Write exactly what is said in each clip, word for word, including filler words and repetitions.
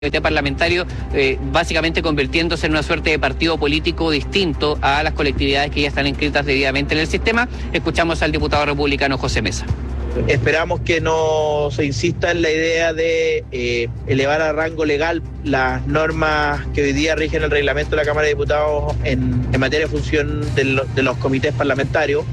comité parlamentario, eh, básicamente convirtiéndose en una suerte de partido político distinto a las colectividades que ya están inscritas debidamente en el sistema. Escuchamos al diputado republicano José Mesa. Esperamos que no se insista en la idea de eh, elevar a rango legal las normas que hoy día rigen el reglamento de la Cámara de Diputados en, en materia de función de, lo, de los comités parlamentarios.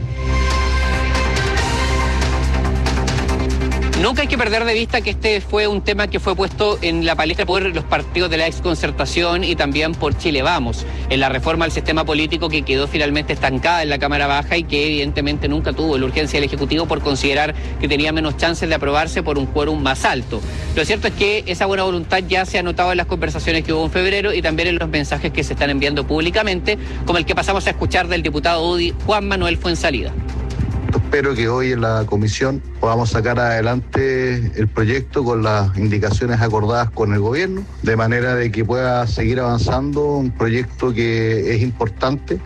Nunca hay que perder de vista que este fue un tema que fue puesto en la palestra por los partidos de la exconcertación y también por Chile Vamos, en la reforma al sistema político que quedó finalmente estancada en la Cámara Baja y que evidentemente nunca tuvo la urgencia del Ejecutivo por considerar que tenía menos chances de aprobarse por un quórum más alto. Lo cierto es que esa buena voluntad ya se ha notado en las conversaciones que hubo en febrero y también en los mensajes que se están enviando públicamente, como el que pasamos a escuchar del diputado U D I, Juan Manuel Fuenzalida. Espero que hoy en la comisión podamos sacar adelante el proyecto con las indicaciones acordadas con el gobierno, de manera de que pueda seguir avanzando un proyecto que es importante.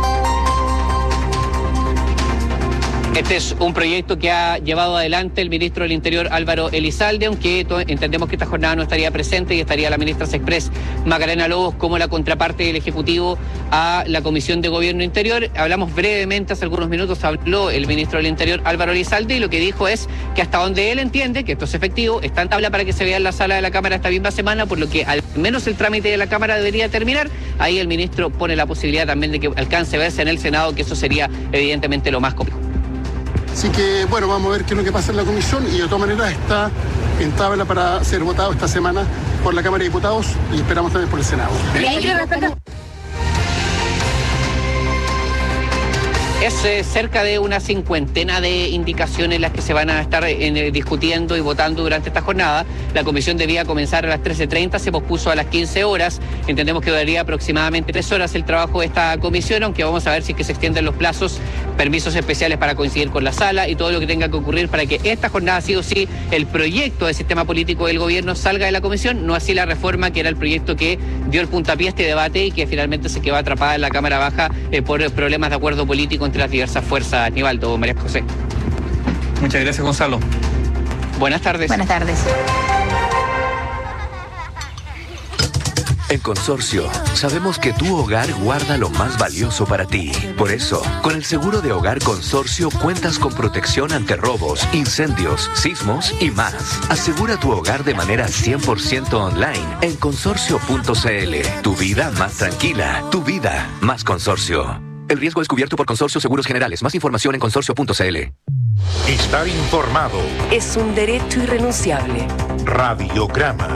Este es un proyecto que ha llevado adelante el ministro del Interior Álvaro Elizalde, aunque entendemos que esta jornada no estaría presente y estaría la ministra Sexpress Macarena Lobos como la contraparte del Ejecutivo a la Comisión de Gobierno Interior. Hablamos brevemente, hace algunos minutos habló el ministro del Interior Álvaro Elizalde y lo que dijo es que hasta donde él entiende que esto es efectivo, está en tabla para que se vea en la sala de la Cámara esta misma semana, por lo que al menos el trámite de la Cámara debería terminar. Ahí el ministro pone la posibilidad también de que alcance a verse en el Senado, que eso sería evidentemente lo más cómodo. Así que, bueno, vamos a ver qué es lo que pasa en la comisión y de todas maneras está en tabla para ser votado esta semana por la Cámara de Diputados y esperamos también por el Senado. Es eh, cerca de una cincuentena de indicaciones las que se van a estar eh, discutiendo y votando durante esta jornada. La comisión debía comenzar a las trece treinta, se pospuso a las quince horas. Entendemos que duraría aproximadamente tres horas el trabajo de esta comisión, aunque vamos a ver si es que se extienden los plazos, permisos especiales para coincidir con la sala y todo lo que tenga que ocurrir para que esta jornada sí o sí el proyecto de sistema político del gobierno salga de la comisión, no así la reforma, que era el proyecto que dio el puntapié a este debate y que finalmente se quedó atrapada en la Cámara Baja eh, por problemas de acuerdo político entre las diversas fuerzas. Aníbaldo, María José. Muchas gracias, Gonzalo. Buenas tardes. Buenas tardes. En Consorcio, sabemos que tu hogar guarda lo más valioso para ti. Por eso, con el seguro de hogar Consorcio cuentas con protección ante robos, incendios, sismos y más. Asegura tu hogar de manera cien por ciento online en consorcio punto c l. Tu vida más tranquila, tu vida más Consorcio. El riesgo es cubierto por Consorcio Seguros Generales. Más información en consorcio punto c l. Estar informado es un derecho irrenunciable. Radiograma.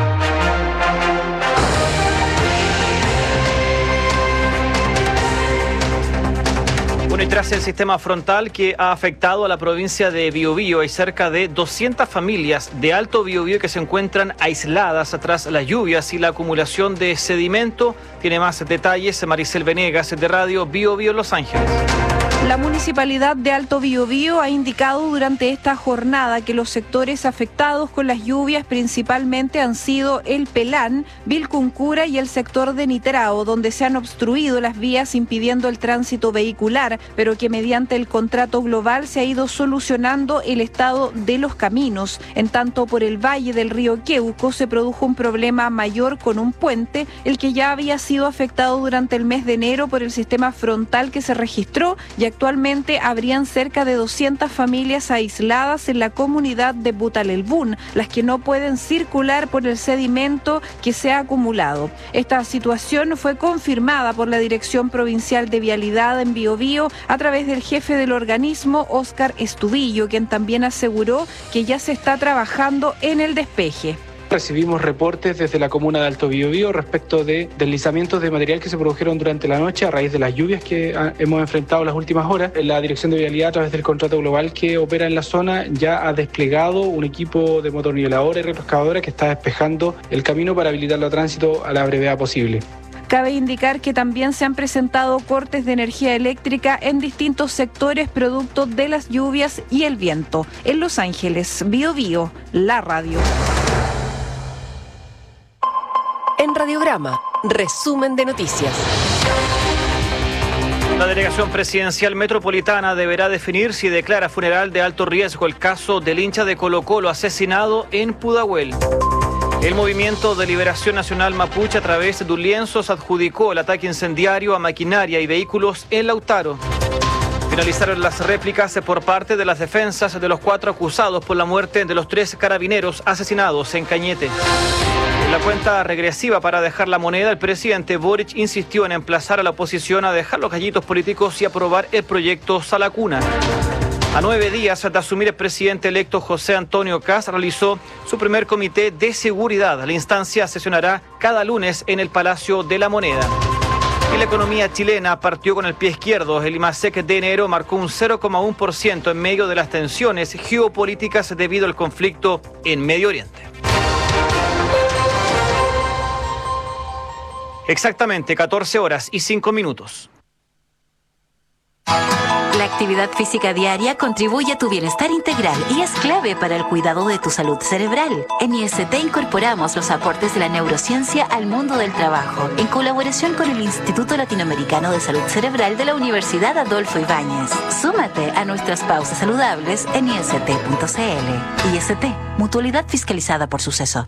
Bueno, y tras el sistema frontal que ha afectado a la provincia de Biobío, hay cerca de doscientas familias de Alto Biobío que se encuentran aisladas tras las lluvias y la acumulación de sedimento. Tiene más detalles Maricel Venegas de Radio Biobío Los Ángeles. La Municipalidad de Alto Biobío ha indicado durante esta jornada que los sectores afectados con las lluvias principalmente han sido El Pelán, Vilcuncura y el sector de Nitrao, donde se han obstruido las vías impidiendo el tránsito vehicular, pero que mediante el contrato global se ha ido solucionando el estado de los caminos. En tanto, por el valle del río Queuco se produjo un problema mayor con un puente, el que ya había sido afectado durante el mes de enero por el sistema frontal que se registró, y actualmente habrían cerca de doscientas familias aisladas en la comunidad de Butalelbún, las que no pueden circular por el sedimento que se ha acumulado. Esta situación fue confirmada por la Dirección Provincial de Vialidad en Biobío a través del jefe del organismo, Óscar Estudillo, quien también aseguró que ya se está trabajando en el despeje. Recibimos reportes desde la comuna de Alto Biobío respecto de deslizamientos de material que se produjeron durante la noche a raíz de las lluvias que hemos enfrentado en las últimas horas. La Dirección de Vialidad, a través del contrato global que opera en la zona, ya ha desplegado un equipo de motorniveladora y retroscavadora que está despejando el camino para habilitarlo a tránsito a la brevedad posible. Cabe indicar que también se han presentado cortes de energía eléctrica en distintos sectores producto de las lluvias y el viento. En Los Ángeles, Biobío, la radio. En Radiograma, resumen de noticias. La delegación presidencial metropolitana deberá definir si declara funeral de alto riesgo el caso del hincha de Colo-Colo asesinado en Pudahuel. El Movimiento de Liberación Nacional Mapuche, a través de un lienzo, se adjudicó el ataque incendiario a maquinaria y vehículos en Lautaro. Finalizaron las réplicas por parte de las defensas de los cuatro acusados por la muerte de los tres carabineros asesinados en Cañete. En la cuenta regresiva para dejar la moneda, el presidente Boric insistió en emplazar a la oposición a dejar los gallitos políticos y aprobar el proyecto Salacuna. A nueve días de asumir, el presidente electo José Antonio Kast realizó su primer comité de seguridad. La instancia sesionará cada lunes en el Palacio de la Moneda. Y la economía chilena partió con el pie izquierdo. El IMASEC de enero marcó un cero coma uno por ciento en medio de las tensiones geopolíticas debido al conflicto en Medio Oriente. Exactamente catorce horas y cinco minutos. La actividad física diaria contribuye a tu bienestar integral y es clave para el cuidado de tu salud cerebral. En I S T incorporamos los aportes de la neurociencia al mundo del trabajo, en colaboración con el Instituto Latinoamericano de Salud Cerebral de la Universidad Adolfo Ibáñez. Súmate a nuestras pausas saludables en I S T punto C L. I S T, mutualidad fiscalizada por Suceso.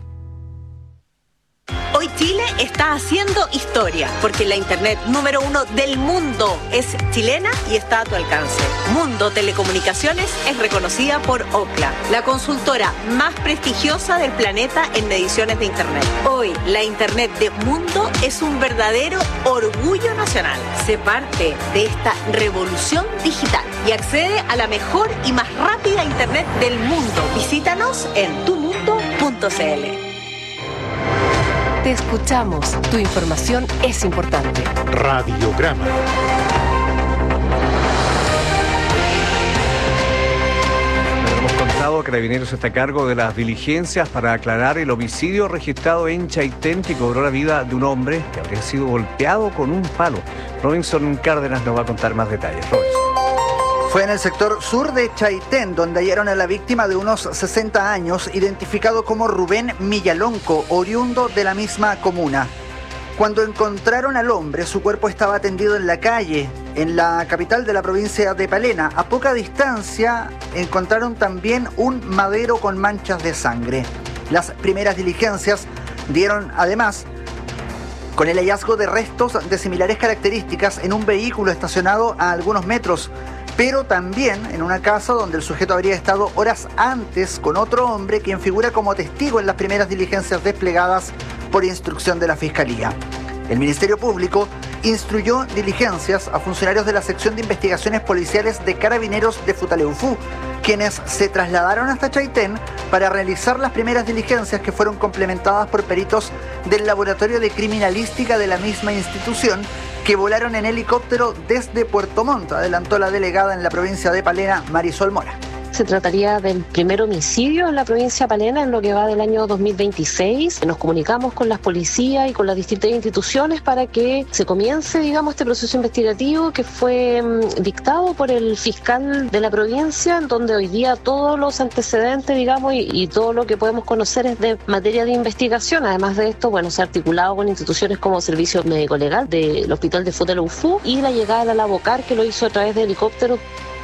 Hoy Chile está haciendo historia, porque la internet número uno del mundo es chilena y está a tu alcance. Mundo Telecomunicaciones es reconocida por Ookla, la consultora más prestigiosa del planeta en mediciones de internet. Hoy, la internet de Mundo es un verdadero orgullo nacional. Sé parte de esta revolución digital y accede a la mejor y más rápida internet del mundo. Visítanos en tu mundo punto C L. Te escuchamos. Tu información es importante. Radiograma. Hemos contado que Carabineros está a cargo de las diligencias para aclarar el homicidio registrado en Chaitén que cobró la vida de un hombre que habría sido golpeado con un palo. Robinson Cárdenas nos va a contar más detalles. Robinson. Fue en el sector sur de Chaitén, donde hallaron a la víctima de unos sesenta años, identificado como Rubén Millalonco, oriundo de la misma comuna. Cuando encontraron al hombre, su cuerpo estaba tendido en la calle, en la capital de la provincia de Palena. A poca distancia encontraron también un madero con manchas de sangre. Las primeras diligencias dieron además con el hallazgo de restos de similares características en un vehículo estacionado a algunos metros, pero también en una casa donde el sujeto habría estado horas antes con otro hombre, quien figura como testigo en las primeras diligencias desplegadas por instrucción de la Fiscalía. El Ministerio Público instruyó diligencias a funcionarios de la Sección de Investigaciones Policiales de Carabineros de Futaleufú, quienes se trasladaron hasta Chaitén para realizar las primeras diligencias, que fueron complementadas por peritos del Laboratorio de Criminalística de la misma institución, que volaron en helicóptero desde Puerto Montt, adelantó la delegada en la provincia de Palena, Marisol Mora. Se trataría del primer homicidio en la provincia de Palena en lo que va del año dos mil veintiséis. Nos comunicamos con las policías y con las distintas instituciones para que se comience, digamos, este proceso investigativo que fue mmm, dictado por el fiscal de la provincia, en donde hoy día todos los antecedentes, digamos, y, y todo lo que podemos conocer es de materia de investigación. Además de esto, bueno, se ha articulado con instituciones como Servicio Médico Legal del Hospital de Futaleufú y la llegada de la Lavocar, que lo hizo a través de helicóptero.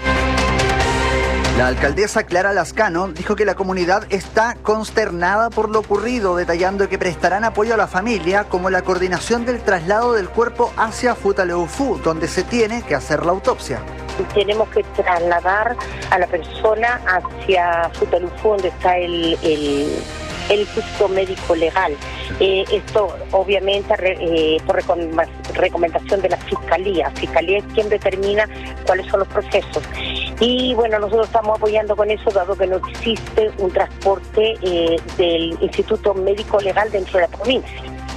La alcaldesa Clara Lascano dijo que la comunidad está consternada por lo ocurrido, detallando que prestarán apoyo a la familia, como la coordinación del traslado del cuerpo hacia Futaleufú, donde se tiene que hacer la autopsia. Tenemos que trasladar a la persona hacia Futaleufú, donde está el... el... el Instituto Médico Legal. Eh, esto obviamente eh, por recomendación de la Fiscalía. Fiscalía es quien determina cuáles son los procesos. Y bueno, nosotros estamos apoyando con eso, dado que no existe un transporte eh, del Instituto Médico Legal dentro de la provincia.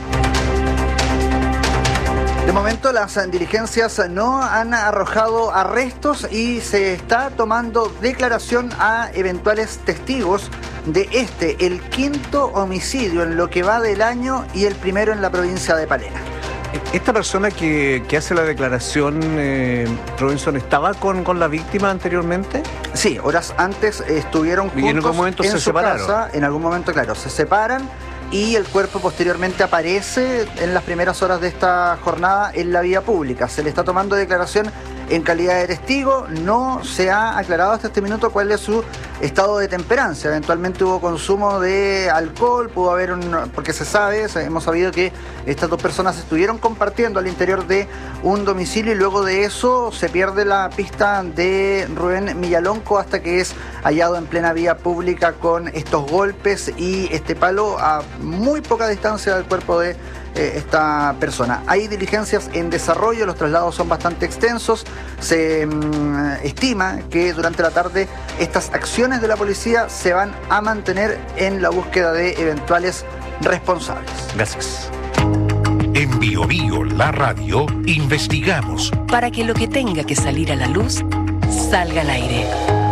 De momento las diligencias no han arrojado arrestos y se está tomando declaración a eventuales testigos de este, el quinto homicidio en lo que va del año y el primero en la provincia de Palena. Esta persona que, que hace la declaración, eh, Robinson, ¿estaba con, con la víctima anteriormente? Sí, horas antes estuvieron juntos. ¿Y en algún momento en se su separaron? Casa. En algún momento, claro, se separan y el cuerpo posteriormente aparece en las primeras horas de esta jornada en la vía pública. Se le está tomando declaración en calidad de testigo. No se ha aclarado hasta este minuto cuál es su estado de temperancia. Eventualmente hubo consumo de alcohol, pudo haber un... porque se sabe, hemos sabido que estas dos personas estuvieron compartiendo al interior de un domicilio y luego de eso se pierde la pista de Rubén Millalonco hasta que es hallado en plena vía pública con estos golpes y este palo a muy poca distancia del cuerpo de eh, esta persona. Hay diligencias en desarrollo, los traslados son bastante extensos. Se mmm, estima que durante la tarde estas acciones de la policía se van a mantener en la búsqueda de eventuales responsables. Gracias. En Bio Bio, la radio, investigamos para que lo que tenga que salir a la luz salga al aire.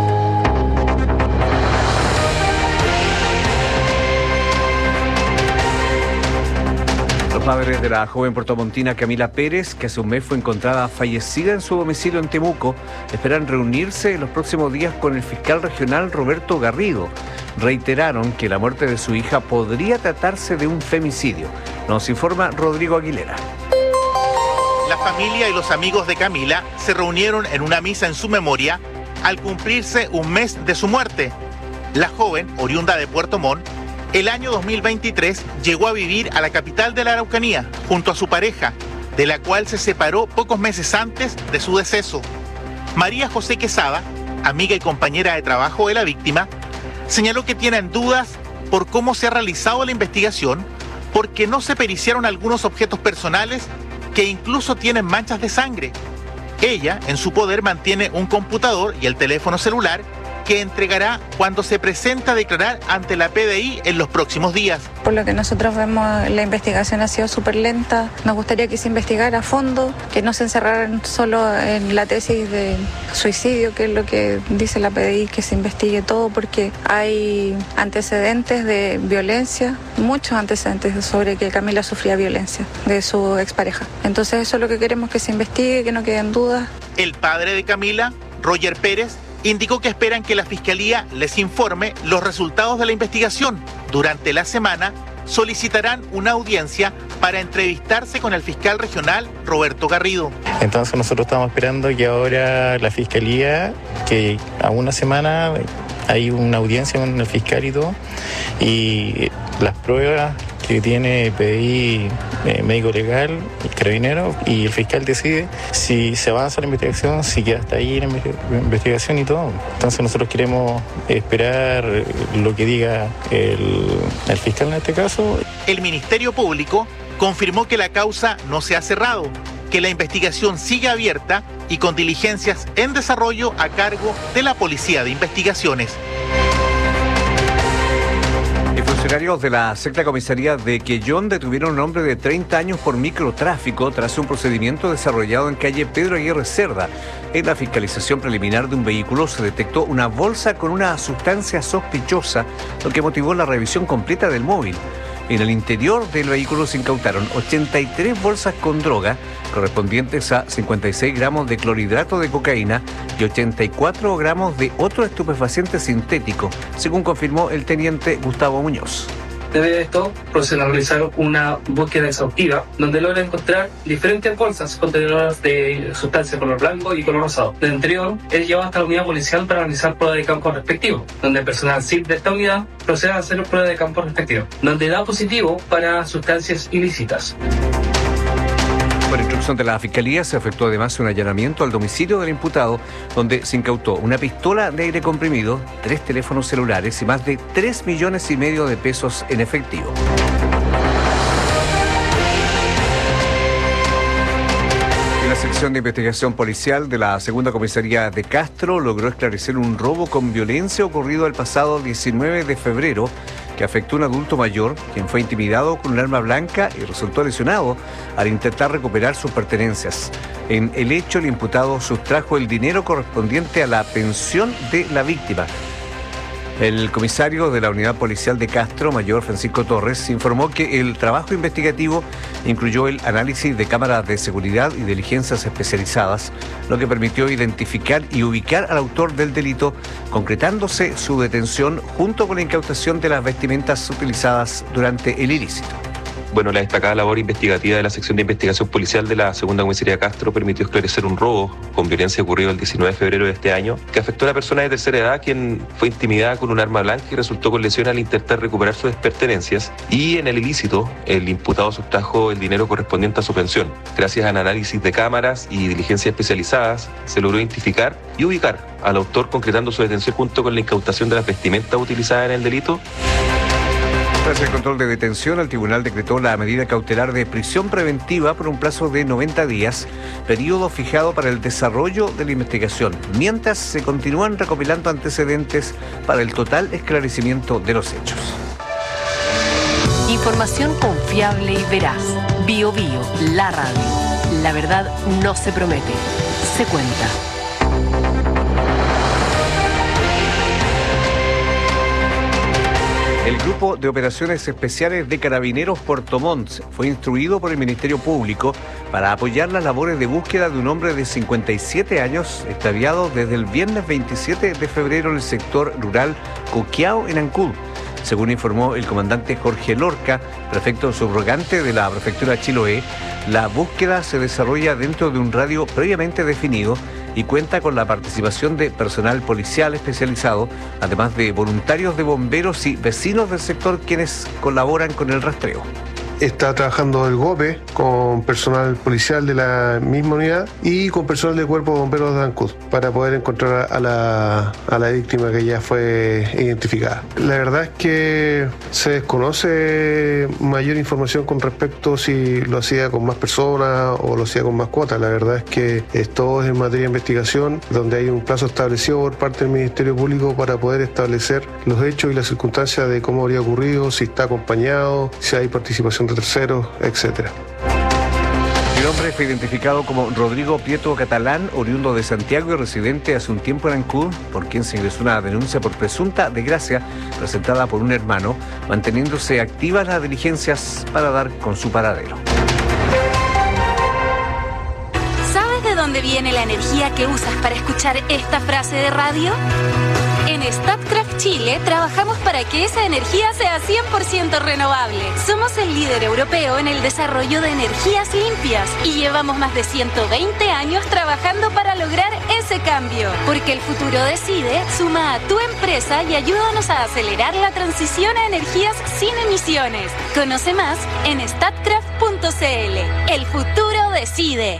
Los padres de la joven puertomontina Camila Pérez, que hace un mes fue encontrada fallecida en su domicilio en Temuco, esperan reunirse en los próximos días con el fiscal regional Roberto Garrido. Reiteraron que la muerte de su hija podría tratarse de un femicidio. Nos informa Rodrigo Aguilera. La familia y los amigos de Camila se reunieron en una misa en su memoria al cumplirse un mes de su muerte. La joven, oriunda de Puerto Montt, el año dos mil veintitrés llegó a vivir a la capital de la Araucanía junto a su pareja, de la cual se separó pocos meses antes de su deceso. María José Quesada, amiga y compañera de trabajo de la víctima, señaló que tienen dudas por cómo se ha realizado la investigación, porque no se periciaron algunos objetos personales que incluso tienen manchas de sangre. Ella, en su poder, mantiene un computador y el teléfono celular que entregará cuando se presenta a declarar ante la P D I en los próximos días. Por lo que nosotros vemos, la investigación ha sido súper lenta. Nos gustaría que se investigara a fondo, que no se encerraran solo en la tesis de suicidio, que es lo que dice la P D I, que se investigue todo, porque hay antecedentes de violencia, muchos antecedentes sobre que Camila sufría violencia de su expareja. Entonces eso es lo que queremos, que se investigue, que no queden dudas. El padre de Camila, Roger Pérez, indicó que esperan que la Fiscalía les informe los resultados de la investigación. Durante la semana solicitarán una audiencia para entrevistarse con el fiscal regional Roberto Garrido. Entonces nosotros estamos esperando que ahora la Fiscalía, que a una semana hay una audiencia con el fiscal y todo, y las pruebas que tiene P D I, eh, médico legal, el carabinero, y el fiscal decide si se avanza la investigación, si queda hasta ahí la investigación y todo. Entonces nosotros queremos esperar lo que diga el, el fiscal en este caso. El Ministerio Público confirmó que la causa no se ha cerrado, que la investigación sigue abierta y con diligencias en desarrollo a cargo de la Policía de Investigaciones. Funcionarios de la sexta comisaría de Quellón detuvieron a un hombre de treinta años por microtráfico tras un procedimiento desarrollado en calle Pedro Aguirre Cerda. En la fiscalización preliminar de un vehículo se detectó una bolsa con una sustancia sospechosa, lo que motivó la revisión completa del móvil. En el interior del vehículo se incautaron ochenta y tres bolsas con droga, correspondientes a cincuenta y seis gramos de clorhidrato de cocaína y ochenta y cuatro gramos de otro estupefaciente sintético, según confirmó el teniente Gustavo Muñoz. Debido a esto, proceden a realizar una búsqueda exhaustiva donde logra encontrar diferentes bolsas contenedoras de sustancia color blanco y color rosado. De interior es llevado hasta la unidad policial para realizar prueba de campo respectivo, donde el personal S I P de esta unidad procede a hacer prueba de campo respectivo, donde da positivo para sustancias ilícitas. Por instrucción de la Fiscalía se efectuó además un allanamiento al domicilio del imputado, donde se incautó una pistola de aire comprimido, tres teléfonos celulares y más de tres millones y medio de pesos en efectivo. La sección de investigación policial de la segunda comisaría de Castro logró esclarecer un robo con violencia ocurrido el pasado diecinueve de febrero que afectó a un adulto mayor, quien fue intimidado con un arma blanca y resultó lesionado al intentar recuperar sus pertenencias. En el hecho, el imputado sustrajo el dinero correspondiente a la pensión de la víctima. El comisario de la Unidad Policial de Castro, mayor Francisco Torres, informó que el trabajo investigativo incluyó el análisis de cámaras de seguridad y diligencias especializadas, lo que permitió identificar y ubicar al autor del delito, concretándose su detención junto con la incautación de las vestimentas utilizadas durante el ilícito. Bueno, la destacada labor investigativa de la sección de investigación policial de la segunda comisaría Castro permitió esclarecer un robo con violencia ocurrido el diecinueve de febrero de este año, que afectó a una persona de tercera edad quien fue intimidada con un arma blanca y resultó con lesiones al intentar recuperar sus pertenencias, y en el ilícito el imputado sustrajo el dinero correspondiente a su pensión. Gracias al análisis de cámaras y diligencias especializadas se logró identificar y ubicar al autor, concretando su detención junto con la incautación de las vestimentas utilizadas en el delito. Tras el control de detención, el tribunal decretó la medida cautelar de prisión preventiva por un plazo de noventa días, periodo fijado para el desarrollo de la investigación, mientras se continúan recopilando antecedentes para el total esclarecimiento de los hechos. Información confiable y veraz. Bio Bio, la radio. La verdad no se promete, se cuenta. El Grupo de Operaciones Especiales de Carabineros Puerto Montt fue instruido por el Ministerio Público para apoyar las labores de búsqueda de un hombre de cincuenta y siete años extraviado desde el viernes veintisiete de febrero en el sector rural Coqueao, en Ancud. Según informó el comandante Jorge Lorca, prefecto subrogante de la prefectura Chiloé, la búsqueda se desarrolla dentro de un radio previamente definido y cuenta con la participación de personal policial especializado, además de voluntarios de bomberos y vecinos del sector quienes colaboran con el rastreo. Está trabajando el GOPE con personal policial de la misma unidad y con personal del Cuerpo de Bomberos de Ancud para poder encontrar a la, a la víctima que ya fue identificada. La verdad es que se desconoce mayor información con respecto si lo hacía con más personas o lo hacía con más cuotas. La verdad es que esto es en materia de investigación, donde hay un plazo establecido por parte del Ministerio Público para poder establecer los hechos y las circunstancias de cómo habría ocurrido, si está acompañado, si hay participación de terceros, etcétera. El hombre fue identificado como Rodrigo Prieto Catalán, oriundo de Santiago y residente hace un tiempo en Ancud, por quien se ingresó una denuncia por presunta desgracia presentada por un hermano, manteniéndose activas las diligencias para dar con su paradero. ¿Sabes de dónde viene la energía que usas para escuchar esta frase de radio? En Statkraft Chile trabajamos para que esa energía sea cien por ciento renovable. Somos el líder europeo en el desarrollo de energías limpias y llevamos más de ciento veinte años trabajando para lograr ese cambio. Porque el futuro decide, suma a tu empresa y ayúdanos a acelerar la transición a energías sin emisiones. Conoce más en statkraft punto c l. El futuro decide.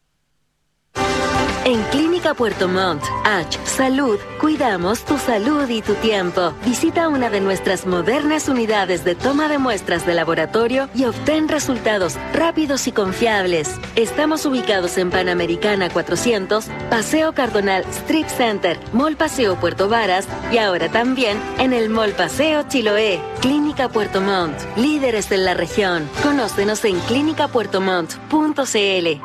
En Clínica Puerto Montt, H Salud, cuidamos tu salud y tu tiempo. Visita una de nuestras modernas unidades de toma de muestras de laboratorio y obtén resultados rápidos y confiables. Estamos ubicados en Panamericana cuatrocientos, Paseo Cardonal Strip Center, Mall Paseo Puerto Varas y ahora también en el Mall Paseo Chiloé. Clínica Puerto Montt, líderes en la región. Conócenos en clínica puerto montt punto c l.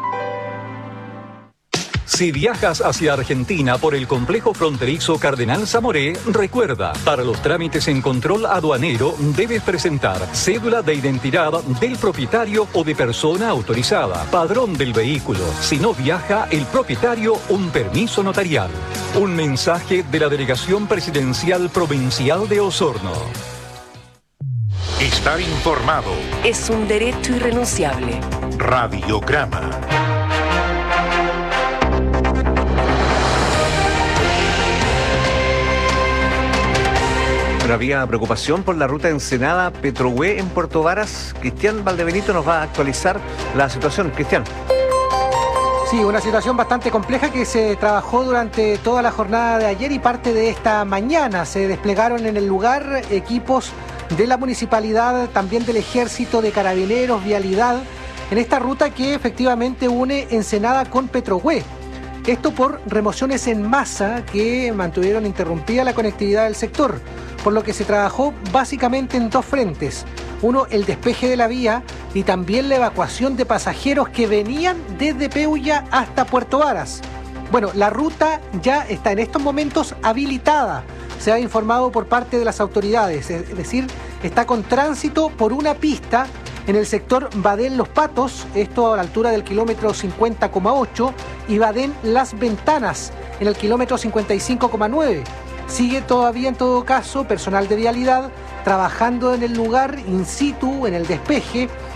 Si viajas hacia Argentina por el complejo fronterizo Cardenal Zamoré, recuerda, para los trámites en control aduanero debes presentar cédula de identidad del propietario o de persona autorizada, padrón del vehículo. Si no viaja el propietario, un permiso notarial. Un mensaje de la Delegación Presidencial Provincial de Osorno. Estar informado es un derecho irrenunciable. Radiograma. Pero había preocupación por la ruta Ensenada-Petrohue en Puerto Varas. Cristian Valdebenito nos va a actualizar la situación. Cristian. Sí, una situación bastante compleja que se trabajó durante toda la jornada de ayer y parte de esta mañana. Se desplegaron en el lugar equipos de la municipalidad, también del Ejército, de Carabineros, Vialidad, en esta ruta que efectivamente une Ensenada con Petrohue. Esto por remociones en masa que mantuvieron interrumpida la conectividad del sector, por lo que se trabajó básicamente en dos frentes. Uno, el despeje de la vía y también la evacuación de pasajeros que venían desde Peulla hasta Puerto Varas. Bueno, la ruta ya está en estos momentos habilitada, se ha informado por parte de las autoridades, es decir, está con tránsito por una pista en el sector Badén-Los Patos, esto a la altura del kilómetro cincuenta coma ocho, y Badén-Las Ventanas, en el kilómetro cincuenta y cinco coma nueve. Sigue todavía, en todo caso, personal de vialidad trabajando en el lugar in situ, en el despeje,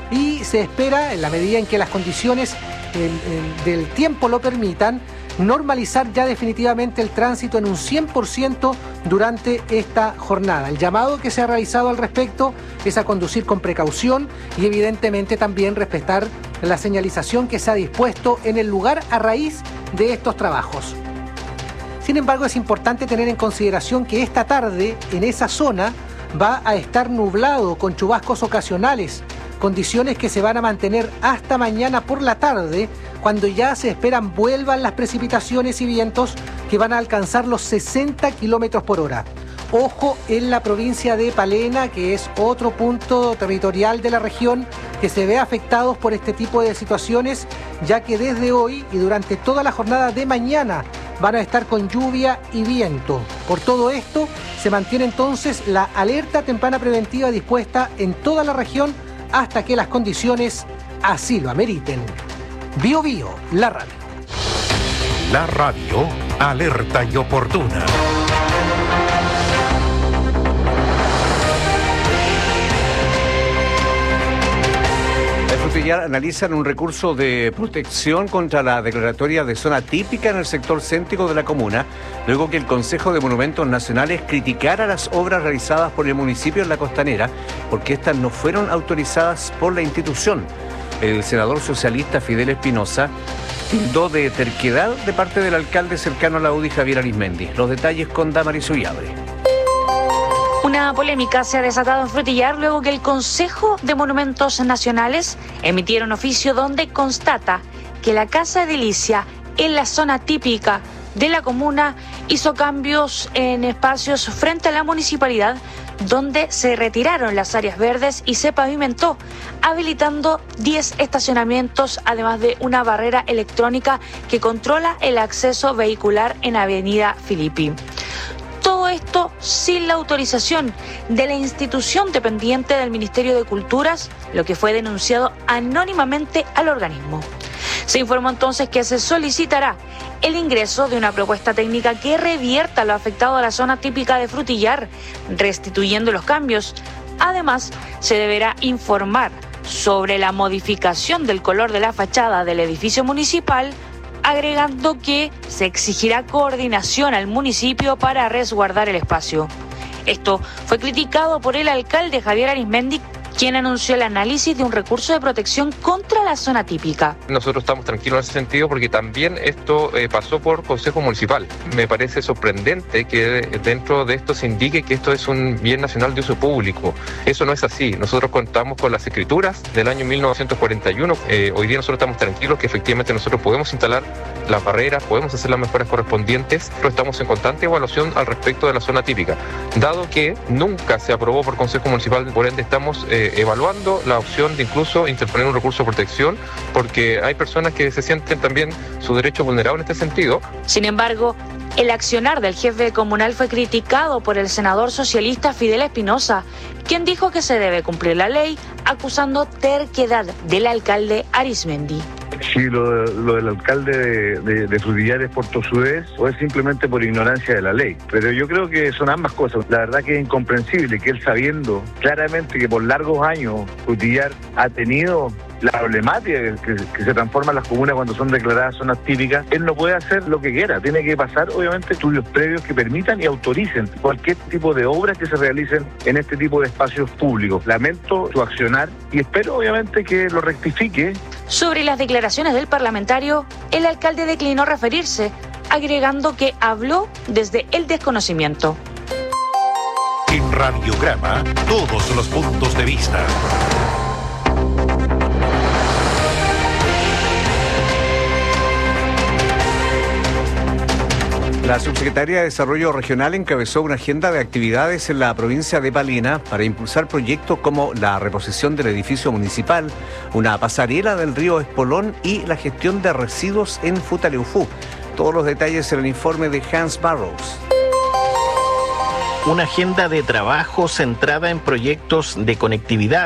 y se espera, en la medida en que las condiciones el, el, del tiempo lo permitan, normalizar ya definitivamente el tránsito en un cien por ciento durante esta jornada. El llamado que se ha realizado al respecto es a conducir con precaución y evidentemente también respetar la señalización que se ha dispuesto en el lugar a raíz de estos trabajos. Sin embargo, es importante tener en consideración que esta tarde en esa zona va a estar nublado con chubascos ocasionales, condiciones que se van a mantener hasta mañana por la tarde, cuando ya se esperan vuelvan las precipitaciones y vientos que van a alcanzar los sesenta kilómetros por hora. Ojo en la provincia de Palena, que es otro punto territorial de la región que se ve afectados por este tipo de situaciones, ya que desde hoy y durante toda la jornada de mañana van a estar con lluvia y viento. Por todo esto, se mantiene entonces la alerta temprana preventiva dispuesta en toda la región hasta que las condiciones así lo ameriten. Bio Bio, la radio. La radio alerta y oportuna. En Frutillar analizan un recurso de protección contra la declaratoria de zona típica en el sector céntrico de la comuna, luego que el Consejo de Monumentos Nacionales criticara las obras realizadas por el municipio en la Costanera, porque estas no fueron autorizadas por la institución. El senador socialista Fidel Espinosa tildó de terquedad de parte del alcalde cercano a la U D I, Javier Arismendi. Los detalles con Damaris Ullabre. Una polémica se ha desatado en Frutillar luego que el Consejo de Monumentos Nacionales emitiera un oficio donde constata que la Casa Edilicia en la zona típica de la comuna hizo cambios en espacios frente a la municipalidad, donde se retiraron las áreas verdes y se pavimentó, habilitando diez estacionamientos, además de una barrera electrónica que controla el acceso vehicular en Avenida Filippi. Todo esto sin la autorización de la institución dependiente del Ministerio de Culturas, lo que fue denunciado anónimamente al organismo. Se informó entonces que se solicitará el ingreso de una propuesta técnica que revierta lo afectado a la zona típica de Frutillar, restituyendo los cambios. Además, se deberá informar sobre la modificación del color de la fachada del edificio municipal, agregando que se exigirá coordinación al municipio para resguardar el espacio. Esto fue criticado por el alcalde Javier Arismendi, quien anunció el análisis de un recurso de protección contra la zona típica. Nosotros estamos tranquilos en ese sentido porque también esto eh, pasó por Consejo Municipal. Me parece sorprendente que dentro de esto se indique que esto es un bien nacional de uso público. Eso no es así. Nosotros contamos con las escrituras del año mil novecientos cuarenta y uno. Eh, hoy día nosotros estamos tranquilos que efectivamente nosotros podemos instalar las barreras, podemos hacer las mejoras correspondientes, pero estamos en constante evaluación al respecto de la zona típica. Dado que nunca se aprobó por Consejo Municipal, por ende estamos eh, evaluando la opción de incluso interponer un recurso de protección, porque hay personas que se sienten también su derecho vulnerado en este sentido. Sin embargo, el accionar del jefe comunal fue criticado por el senador socialista Fidel Espinosa, quien dijo que se debe cumplir la ley, acusando terquedad del alcalde Arismendi. Si lo, lo del alcalde de, de, de Frutillar es por tosudez o es simplemente por ignorancia de la ley. Pero yo creo que son ambas cosas. La verdad que es incomprensible que él, sabiendo claramente que por largos años Frutillar ha tenido la problemática que, que se transforman las comunas cuando son declaradas zonas típicas, él no puede hacer lo que quiera. Tiene que pasar, obviamente, estudios previos que permitan y autoricen cualquier tipo de obras que se realicen en este tipo de espacios públicos. Lamento su accionar y espero, obviamente, que lo rectifique. Sobre las declaraciones del parlamentario, el alcalde declinó referirse, agregando que habló desde el desconocimiento. En Radiograma, todos los puntos de vista. La subsecretaria de Desarrollo Regional encabezó una agenda de actividades en la provincia de Palena para impulsar proyectos como la reposición del edificio municipal, una pasarela del río Espolón y la gestión de residuos en Futaleufú. Todos los detalles en el informe de Hans Barrows. Una agenda de trabajo centrada en proyectos de conectividad,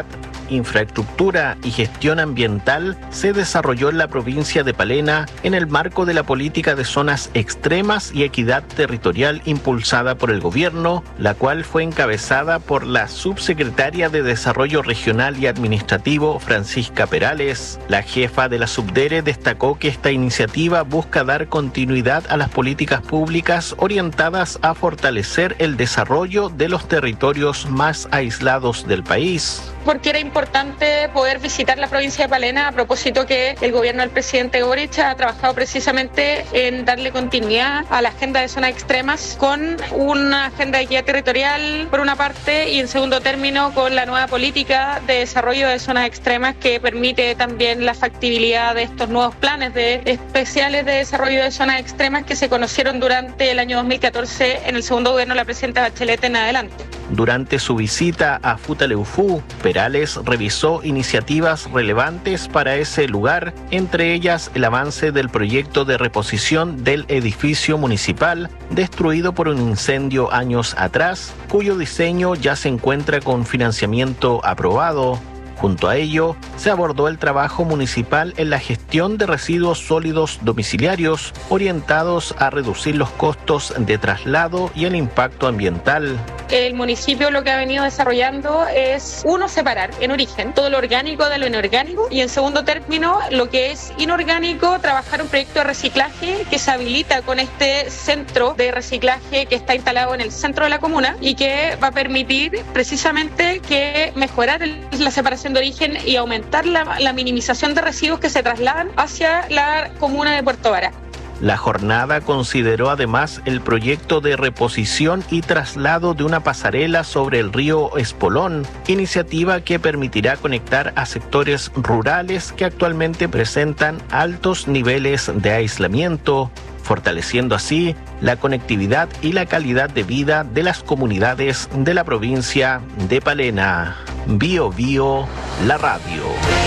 infraestructura y gestión ambiental se desarrolló en la provincia de Palena en el marco de la política de zonas extremas y equidad territorial impulsada por el gobierno, la cual fue encabezada por la subsecretaria de Desarrollo Regional y Administrativo, Francisca Perales. La jefa de la Subdere destacó que esta iniciativa busca dar continuidad a las políticas públicas orientadas a fortalecer el desarrollo de los territorios más aislados del país. Porque era importante poder visitar la provincia de Palena a propósito que el gobierno del presidente Boric ha trabajado precisamente en darle continuidad a la agenda de zonas extremas con una agenda de equidad territorial por una parte y en segundo término con la nueva política de desarrollo de zonas extremas que permite también la factibilidad de estos nuevos planes de especiales de desarrollo de zonas extremas que se conocieron durante el año dos mil catorce en el segundo gobierno de la presidenta Bachelet en adelante. Durante su visita a Futaleufú, Perales revisó iniciativas relevantes para ese lugar, entre ellas el avance del proyecto de reposición del edificio municipal destruido por un incendio años atrás, cuyo diseño ya se encuentra con financiamiento aprobado. Junto a ello, se abordó el trabajo municipal en la gestión de residuos sólidos domiciliarios, orientados a reducir los costos de traslado y el impacto ambiental. El municipio lo que ha venido desarrollando es, uno, separar en origen todo lo orgánico de lo inorgánico y en segundo término, lo que es inorgánico, trabajar un proyecto de reciclaje que se habilita con este centro de reciclaje que está instalado en el centro de la comuna y que va a permitir precisamente que mejorar el, la separación de origen y aumentar la, la minimización de residuos que se trasladan hacia la comuna de Puerto Vara. La jornada consideró además el proyecto de reposición y traslado de una pasarela sobre el río Espolón, iniciativa que permitirá conectar a sectores rurales que actualmente presentan altos niveles de aislamiento, fortaleciendo así la conectividad y la calidad de vida de las comunidades de la provincia de Palena. Bio Bio, la radio.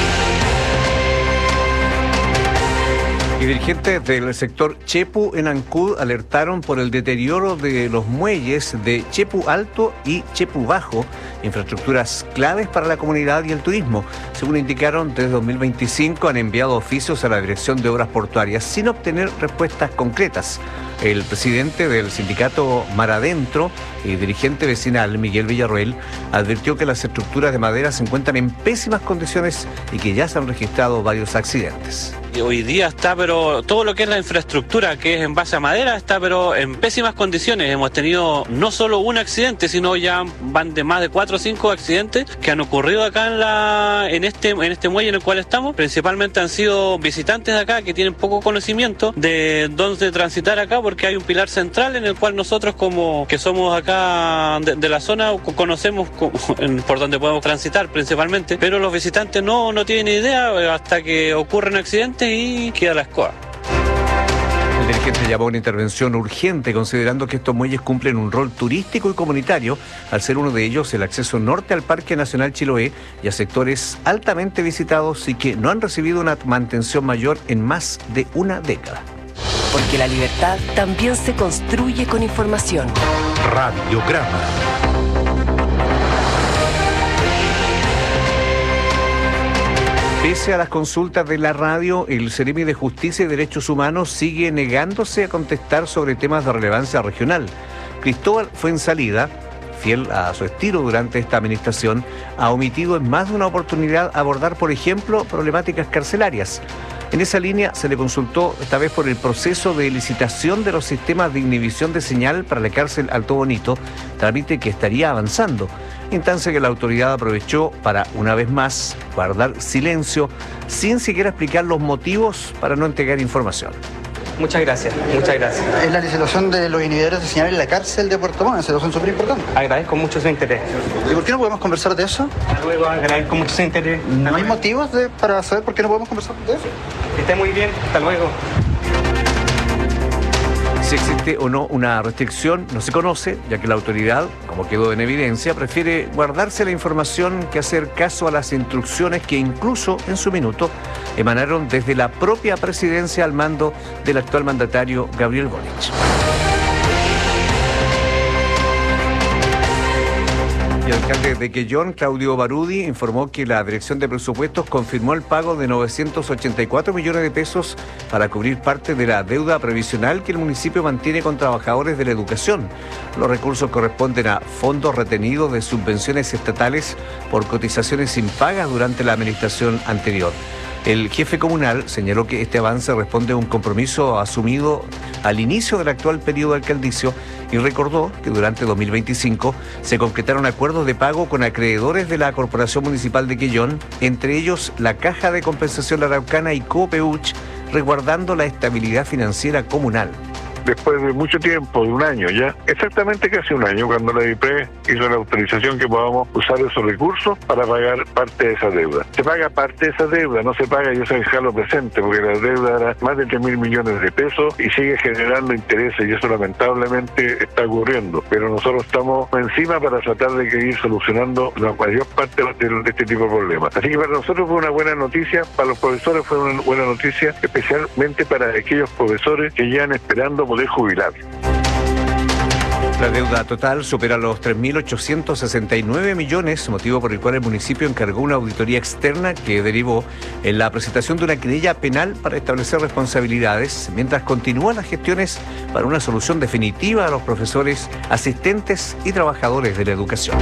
Y dirigentes del sector Chepu en Ancud alertaron por el deterioro de los muelles de Chepu Alto y Chepu Bajo, infraestructuras claves para la comunidad y el turismo. Según indicaron, desde dos mil veinticinco han enviado oficios a la Dirección de Obras Portuarias sin obtener respuestas concretas. El presidente del sindicato Mar Adentro y dirigente vecinal, Miguel Villarroel, advirtió que las estructuras de madera se encuentran en pésimas condiciones y que ya se han registrado varios accidentes. Hoy día está, pero todo lo que es la infraestructura, que es en base a madera, está pero en pésimas condiciones. Hemos tenido no solo un accidente, sino ya van de más de cuatro o cinco accidentes que han ocurrido acá en la en este en este muelle en el cual estamos. Principalmente han sido visitantes de acá que tienen poco conocimiento de dónde transitar acá, porque hay un pilar central en el cual nosotros, como que somos acá de, de la zona, conocemos por dónde podemos transitar principalmente, pero los visitantes no, no tienen idea hasta que ocurren accidentes y queda la escoba. El dirigente llamó a una intervención urgente, considerando que estos muelles cumplen un rol turístico y comunitario, al ser uno de ellos el acceso norte al Parque Nacional Chiloé y a sectores altamente visitados y que no han recibido una mantención mayor en más de una década. Porque la libertad también se construye con información. Radiograma. Pese a las consultas de la radio, el Ceremi de Justicia y Derechos Humanos sigue negándose a contestar sobre temas de relevancia regional. Cristóbal Fuenzalida, fiel a su estilo durante esta administración, ha omitido en más de una oportunidad abordar, por ejemplo, problemáticas carcelarias. En esa línea se le consultó esta vez por el proceso de licitación de los sistemas de inhibición de señal para la cárcel Alto Bonito, trámite que estaría avanzando. Instancia que la autoridad aprovechó para, una vez más, guardar silencio sin siquiera explicar los motivos para no entregar información. Muchas gracias, muchas gracias. Es la licitación de los inhibidores de señal en la cárcel de Puerto Montt, una situación súper importante. Agradezco mucho su interés. ¿Y por qué no podemos conversar de eso? Hasta luego, agradezco mucho su interés. ¿No hay motivos de, para saber por qué no podemos conversar de eso? Que esté muy bien, hasta luego. Si existe o no una restricción no se conoce, ya que la autoridad, como quedó en evidencia, prefiere guardarse la información que hacer caso a las instrucciones que incluso en su minuto emanaron desde la propia presidencia al mando del actual mandatario Gabriel Boric. Y el alcalde de Quellón, Claudio Barudi, informó que la Dirección de Presupuestos confirmó el pago de novecientos ochenta y cuatro millones de pesos para cubrir parte de la deuda previsional que el municipio mantiene con trabajadores de la educación. Los recursos corresponden a fondos retenidos de subvenciones estatales por cotizaciones impagas durante la administración anterior. El jefe comunal señaló que este avance responde a un compromiso asumido al inicio del actual periodo alcaldicio y recordó que durante dos mil veinticinco se concretaron acuerdos de pago con acreedores de la Corporación Municipal de Quellón, entre ellos la Caja de Compensación Araucana y Copeuch, resguardando la estabilidad financiera comunal. Después de mucho tiempo, de un año ya, exactamente casi un año, cuando la I P R E hizo la autorización que podamos usar esos recursos para pagar parte de esa deuda. Se paga parte de esa deuda, no se paga, y eso hay que dejarlo presente, porque la deuda era más de tres mil millones de pesos y sigue generando intereses, y eso lamentablemente está ocurriendo. Pero nosotros estamos encima para tratar de ir solucionando la mayor parte de este tipo de problemas. Así que para nosotros fue una buena noticia, para los profesores fue una buena noticia, especialmente para aquellos profesores que llevan esperando poder jubilar. La deuda total supera los tres mil ochocientos sesenta y nueve millones, motivo por el cual el municipio encargó una auditoría externa que derivó en la presentación de una querella penal para establecer responsabilidades, mientras continúan las gestiones para una solución definitiva a los profesores, asistentes y trabajadores de la educación.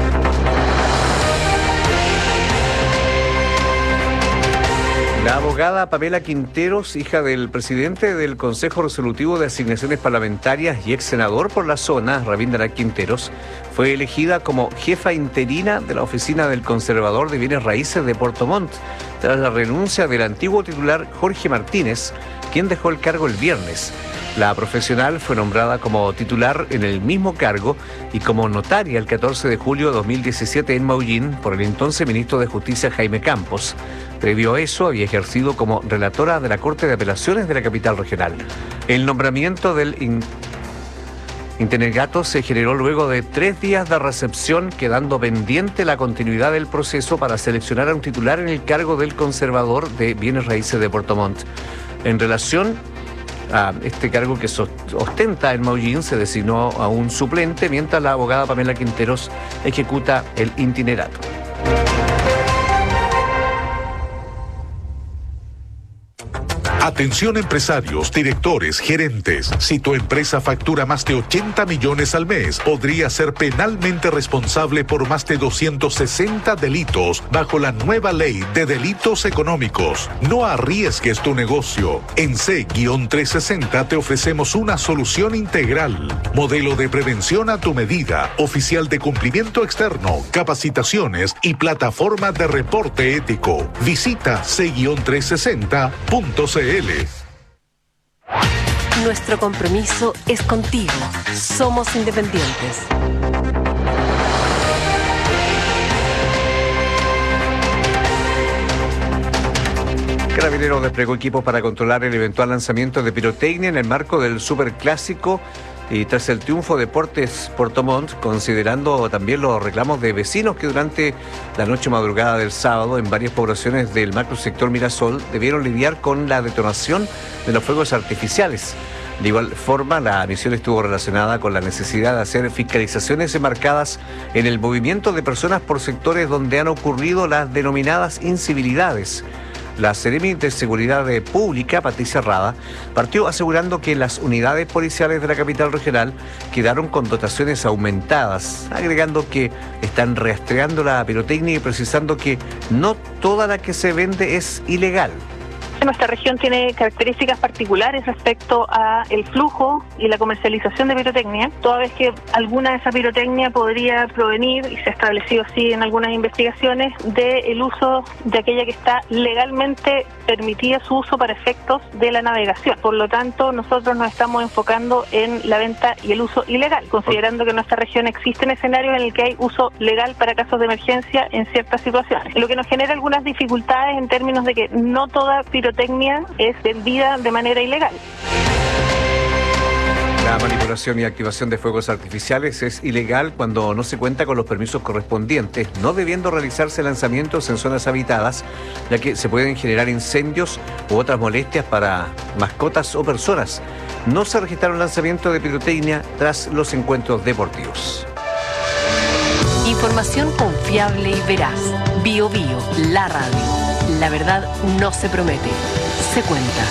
La abogada Pamela Quinteros, hija del presidente del Consejo Resolutivo de Asignaciones Parlamentarias y ex senador por la zona, Rabindranath Quinteros, fue elegida como jefa interina de la oficina del conservador de bienes raíces de Puerto Montt, tras la renuncia del antiguo titular Jorge Martínez, quien dejó el cargo el viernes. La profesional fue nombrada como titular en el mismo cargo y como notaria el catorce de julio de dos mil diecisiete en Maullín por el entonces ministro de Justicia Jaime Campos. Previo a eso, había ejercido como relatora de la Corte de Apelaciones de la capital regional. El nombramiento del in- interinato se generó luego de tres días de recepción, quedando pendiente la continuidad del proceso para seleccionar a un titular en el cargo del conservador de bienes raíces de Puerto Montt. En relación a este cargo que ostenta en Maullín, se designó a un suplente, mientras la abogada Pamela Quinteros ejecuta el itinerato. Atención empresarios, directores, gerentes. Si tu empresa factura más de ochenta millones al mes, podría ser penalmente responsable por más de doscientos sesenta delitos bajo la nueva ley de delitos económicos. No arriesgues tu negocio. En C trescientos sesenta te ofrecemos una solución integral. Modelo de prevención a tu medida, oficial de cumplimiento externo, capacitaciones y plataforma de reporte ético. Visita C trescientos sesenta punto c l. Nuestro compromiso es contigo. Somos independientes. Carabineros desplegó equipos para controlar el eventual lanzamiento de pirotecnia en el marco del Superclásico y tras el triunfo de Deportes Puerto Montt, considerando también los reclamos de vecinos que durante la noche madrugada del sábado en varias poblaciones del macrosector Mirasol debieron lidiar con la detonación de los fuegos artificiales. De igual forma, la misión estuvo relacionada con la necesidad de hacer fiscalizaciones enmarcadas en el movimiento de personas por sectores donde han ocurrido las denominadas incivilidades. La Seremi de Seguridad Pública, Patricia Rada, partió asegurando que las unidades policiales de la capital regional quedaron con dotaciones aumentadas, agregando que están rastreando la pirotecnia y precisando que no toda la que se vende es ilegal. Nuestra región tiene características particulares respecto a el flujo y la comercialización de pirotecnia, toda vez que alguna de esa pirotecnia podría provenir, y se ha establecido así en algunas investigaciones, del uso de aquella que está legalmente permitida su uso para efectos de la navegación. Por lo tanto, nosotros nos estamos enfocando en la venta y el uso ilegal, considerando que en nuestra región existen escenarios en el que hay uso legal para casos de emergencia en ciertas situaciones, lo que nos genera algunas dificultades en términos de que no toda pirotecnia es vendida de manera ilegal. La manipulación y activación de fuegos artificiales es ilegal cuando no se cuenta con los permisos correspondientes, no debiendo realizarse lanzamientos en zonas habitadas, ya que se pueden generar incendios u otras molestias para mascotas o personas. No se registraron lanzamientos de pirotecnia tras los encuentros deportivos. Y Información confiable y veraz. Bio Bio, la radio. La verdad no se promete, se cuenta.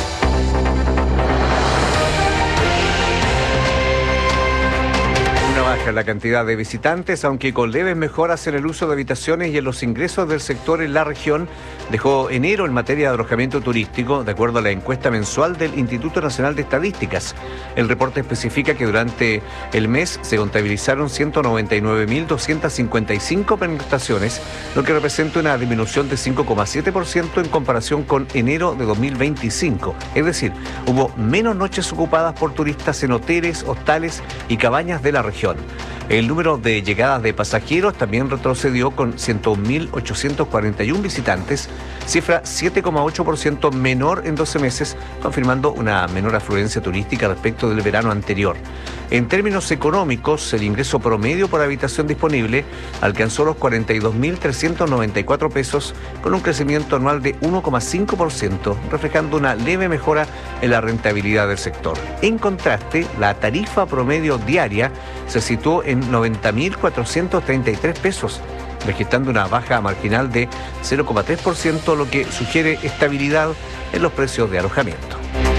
Una baja en la cantidad de visitantes, aunque con leves mejoras en el uso de habitaciones y en los ingresos del sector en la región, dejó enero en materia de alojamiento turístico, de acuerdo a la encuesta mensual del Instituto Nacional de Estadísticas. El reporte especifica que durante el mes se contabilizaron ciento noventa y nueve mil doscientas cincuenta y cinco pernoctaciones, lo que representa una disminución de cinco coma siete por ciento en comparación con enero de dos mil veinticinco. Es decir, hubo menos noches ocupadas por turistas en hoteles, hostales y cabañas de la región. El número de llegadas de pasajeros también retrocedió con ciento un mil ochocientos cuarenta y uno visitantes, cifra siete coma ocho por ciento menor en doce meses, confirmando una menor afluencia turística respecto del verano anterior. En términos económicos, el ingreso promedio por habitación disponible alcanzó los cuarenta y dos mil trescientos noventa y cuatro pesos, con un crecimiento anual de uno coma cinco por ciento, reflejando una leve mejora en la rentabilidad del sector. En contraste, la tarifa promedio diaria se situó en noventa mil cuatrocientos treinta y tres pesos, registrando una baja marginal de cero coma tres por ciento, lo que sugiere estabilidad en los precios de alojamiento.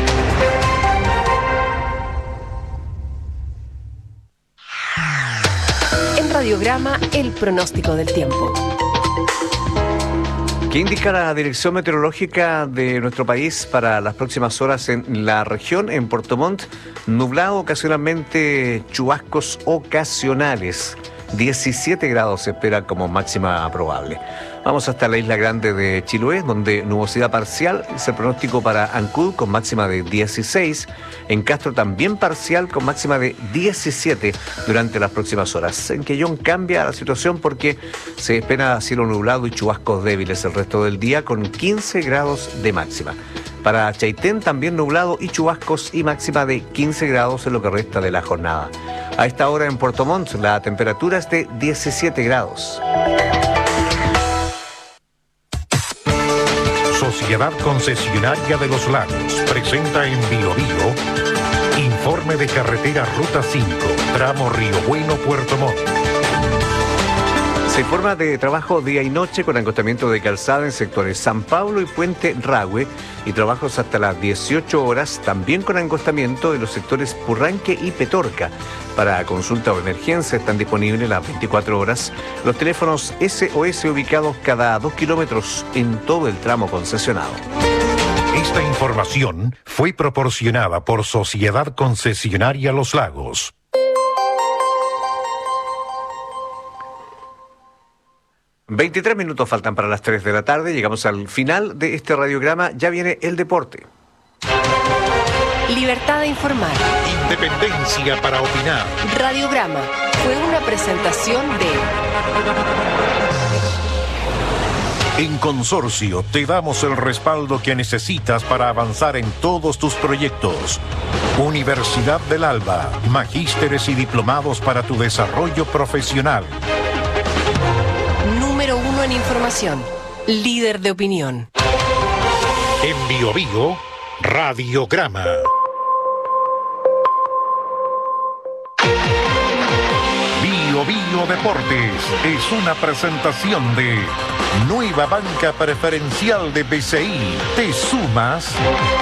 En Radiograma, el pronóstico del tiempo. ¿Qué indica la Dirección Meteorológica de nuestro país para las próximas horas en la región? En Puerto Montt, nublado, ocasionalmente chubascos ocasionales. diecisiete grados se espera como máxima probable. Vamos hasta la isla grande de Chiloé, donde nubosidad parcial es el pronóstico para Ancud con máxima de dieciséis. En Castro también parcial con máxima de diecisiete durante las próximas horas. En Quellón cambia la situación porque se espera cielo nublado y chubascos débiles el resto del día con quince grados de máxima. Para Chaitén también nublado y chubascos y máxima de quince grados en lo que resta de la jornada. A esta hora en Puerto Montt la temperatura es de diecisiete grados. Sociedad Concesionaria de los Lagos presenta en Bio Bio informe de carretera Ruta cinco, tramo Río Bueno, Puerto Montt. Se informa de trabajo día y noche con acostamiento de calzada en sectores San Pablo y Puente Rahue y trabajos hasta las dieciocho horas, también con acostamiento de los sectores Purranque y Petorca. Para consulta o emergencia están disponibles las veinticuatro horas los teléfonos S O S ubicados cada dos kilómetros en todo el tramo concesionado. Esta información fue proporcionada por Sociedad Concesionaria Los Lagos. veintitrés minutos faltan para las tres de la tarde. Llegamos al final de este radiograma. Ya viene el deporte. Libertad de informar. Independencia para opinar. Radiograma fue una presentación de... En Consorcio te damos el respaldo que necesitas para avanzar en todos tus proyectos. Universidad del Alba. Magísteres y diplomados para tu desarrollo profesional. Número uno en información, líder de opinión. En Bio Bio, Radiograma. Bio Bio Deportes es una presentación de Nueva Banca Preferencial de B C I. ¿Te sumas?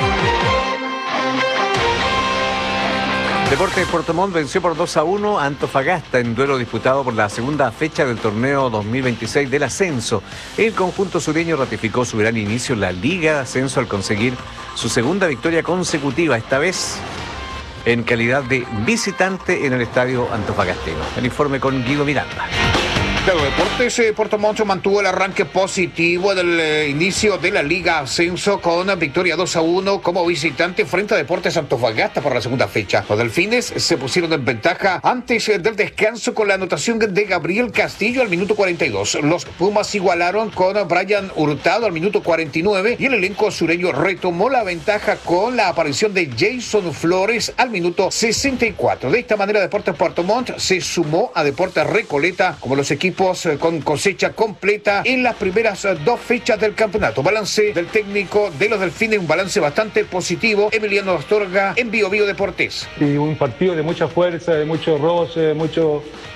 Deportes de Puerto Montt venció por dos a uno a Antofagasta en duelo disputado por la segunda fecha del torneo dos mil veintiséis del ascenso. El conjunto sureño ratificó su gran inicio en la Liga de Ascenso al conseguir su segunda victoria consecutiva, esta vez en calidad de visitante en el estadio antofagastino. El informe con Guido Miranda. Claro, Deportes eh, Puerto Montt mantuvo el arranque positivo del eh, inicio de la Liga Ascenso con victoria dos a uno como visitante frente a Deportes Antofagasta por la segunda fecha. Los Delfines se pusieron en ventaja antes eh, del descanso con la anotación de Gabriel Castillo al minuto cuarenta y dos. Los Pumas igualaron con Brian Hurtado al minuto cuarenta y nueve y el elenco sureño retomó la ventaja con la aparición de Jason Flores al minuto sesenta y cuatro. De esta manera Deportes Puerto Montt se sumó a Deportes Recoleta como los equipos con cosecha completa en las primeras dos fechas del campeonato. Balance del técnico de los Delfines, un balance bastante positivo. Emiliano Astorga en Bio Bio Deportes. Y un partido de mucha fuerza, de mucho roce, mucho,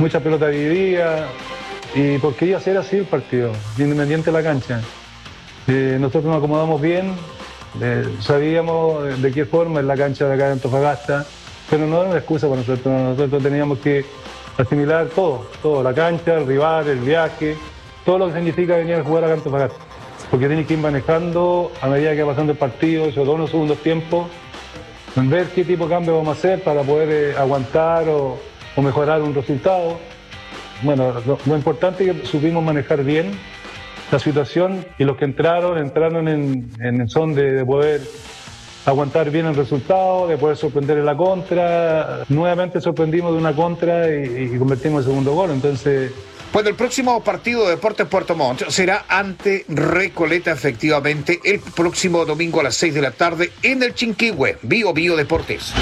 mucha pelota dividida, y porque iba a ser así el partido, independiente de la cancha. Eh, nosotros nos acomodamos bien, eh, sabíamos de, de qué forma en la cancha de acá de Antofagasta, pero no era una excusa para nosotros. Nosotros teníamos que asimilar todo, todo, la cancha, el rival, el viaje, todo lo que significa venir a jugar acá a Antofagasta. Porque tienes que ir manejando a medida que va pasando el partido, sobre todo en los segundos tiempos, ver qué tipo de cambio vamos a hacer para poder eh, aguantar o, o mejorar un resultado. Bueno, lo, lo importante es que supimos manejar bien la situación, y los que entraron, entraron en, en son de, de poder aguantar bien el resultado, de poder sorprender en la contra. Nuevamente sorprendimos de una contra y, y convertimos el segundo gol, entonces... Bueno, el próximo partido de Deportes Puerto Montt será ante Recoleta, efectivamente, el próximo domingo a las seis de la tarde en el Chinquihue. Bio Bio Deportes.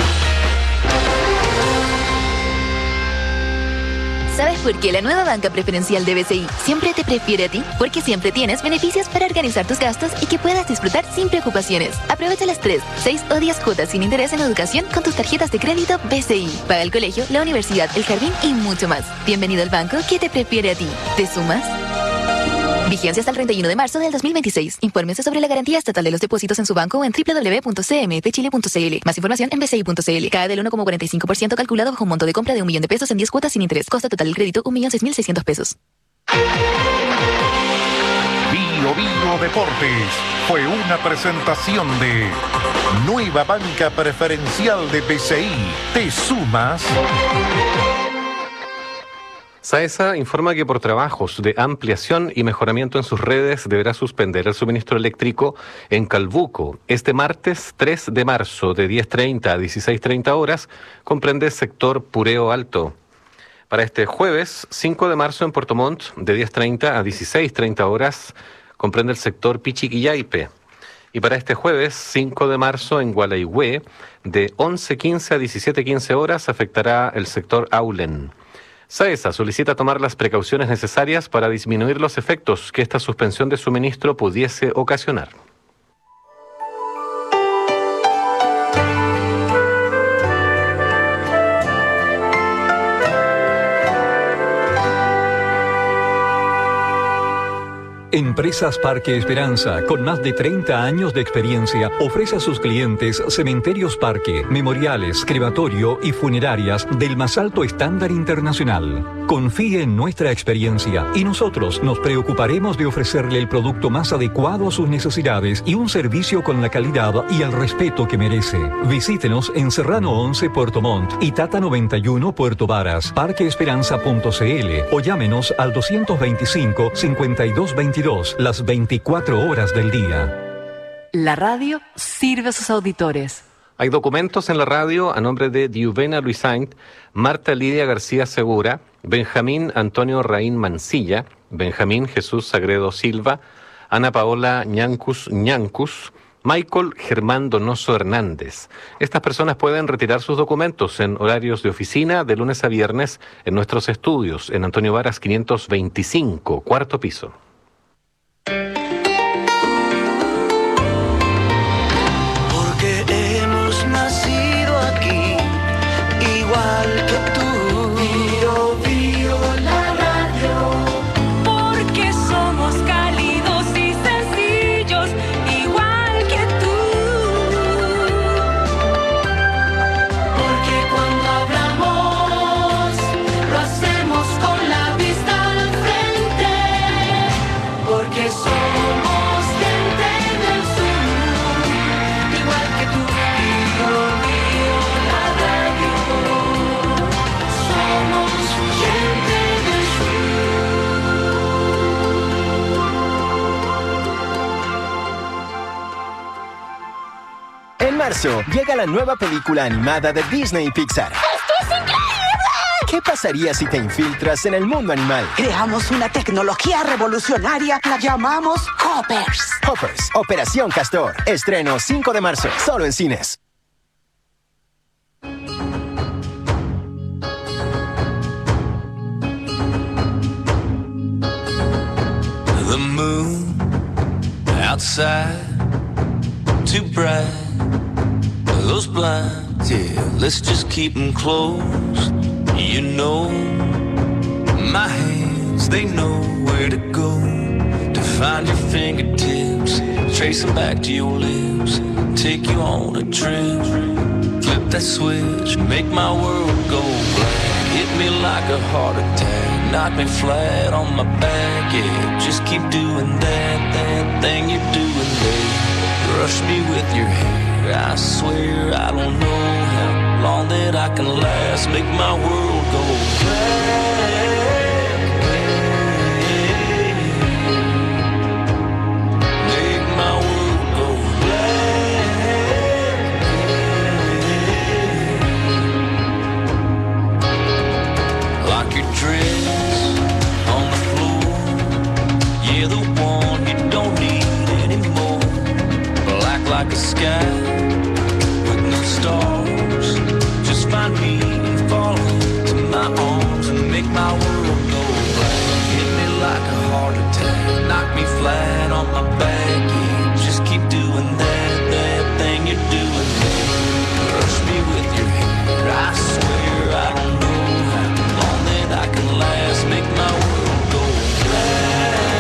¿Sabes por qué la nueva banca preferencial de B C I siempre te prefiere a ti? Porque siempre tienes beneficios para organizar tus gastos y que puedas disfrutar sin preocupaciones. Aprovecha las tres, seis o diez cuotas sin interés en educación con tus tarjetas de crédito B C I. Paga el colegio, la universidad, el jardín y mucho más. Bienvenido al banco que te prefiere a ti. ¿Te sumas? Vigencia hasta el treinta y uno de marzo del dos mil veintiséis. Infórmese sobre la garantía estatal de los depósitos en su banco o en doble u doble u doble u punto c m p chile punto c l. Más información en b c i punto c l. Cada del uno coma cuarenta y cinco por ciento calculado bajo un monto de compra de un millón de pesos en diez cuotas sin interés. Costo total del crédito un millón seis mil seiscientos pesos. Bio Bio Deportes fue una presentación de Nueva Banca Preferencial de B C I. ¿Te sumas? SAESA informa que por trabajos de ampliación y mejoramiento en sus redes deberá suspender el suministro eléctrico en Calbuco este martes tres de marzo de diez treinta a dieciséis treinta horas, comprende sector Pureo Alto. Para este jueves cinco de marzo en Puerto Montt de diez treinta a dieciséis treinta horas, comprende el sector Pichiquillaipe. Y para este jueves cinco de marzo en Gualeguay de once quince a diecisiete quince horas afectará el sector Aulen. SAESA solicita tomar las precauciones necesarias para disminuir los efectos que esta suspensión de suministro pudiese ocasionar. Empresas Parque Esperanza, con más de treinta años de experiencia, ofrece a sus clientes cementerios parque, memoriales, crematorio y funerarias del más alto estándar internacional. Confíe en nuestra experiencia y nosotros nos preocuparemos de ofrecerle el producto más adecuado a sus necesidades y un servicio con la calidad y el respeto que merece. Visítenos en Serrano once Puerto Montt y Tata noventa y uno Puerto Varas, parque esperanza punto c l o llámenos al doscientos veinticinco, cincuenta y dos veintidós las veinticuatro horas del día. La radio sirve a sus auditores. Hay documentos en la radio a nombre de Diuvena Luisaint, Marta Lidia García Segura, Benjamín Antonio Raín Mancilla, Benjamín Jesús Sagredo Silva, Ana Paola Ñancus Ñancus, Michael Germán Donoso Hernández. Estas personas pueden retirar sus documentos en horarios de oficina de lunes a viernes en nuestros estudios en Antonio Varas quinientos veinticinco, cuarto piso. Porque hemos nacido aquí, igual que tú. Bio, bio, la radio. Porque somos cálidos y sencillos, igual que tú. Porque cuando hablamos, lo hacemos con la vista al frente. Porque somos gente del sur, igual que tú. Bio, bio, la radio. Somos gente del sur. En marzo llega la nueva película animada de Disney y Pixar. ¡Esto es increíble! ¿Qué pasaría si te infiltras en el mundo animal? Creamos una tecnología revolucionaria, la llamamos Hoppers. Hoppers, Operación Castor. Estreno cinco de marzo, solo en cines. The moon outside, too bright. Those blinds, yeah, let's just keep them closed. You know My hands, they know where to go to find your fingertips, trace them back to your lips, take you on a trip, flip that switch, make my world go black, hit me like a heart attack, knock me flat on my back, yeah, just keep doing that, that thing you're doing there, brush me with your hair, I swear I don't know how long that I can last, make my world go black. Like a sky with no stars, just find me and fall into my arms and make my world go black. Hit me like a heart attack, knock me flat on my back. Yeah, just keep doing that, that thing you're doing there. Brush me with your hair, I swear I don't know how long that I can last. Make my world go black.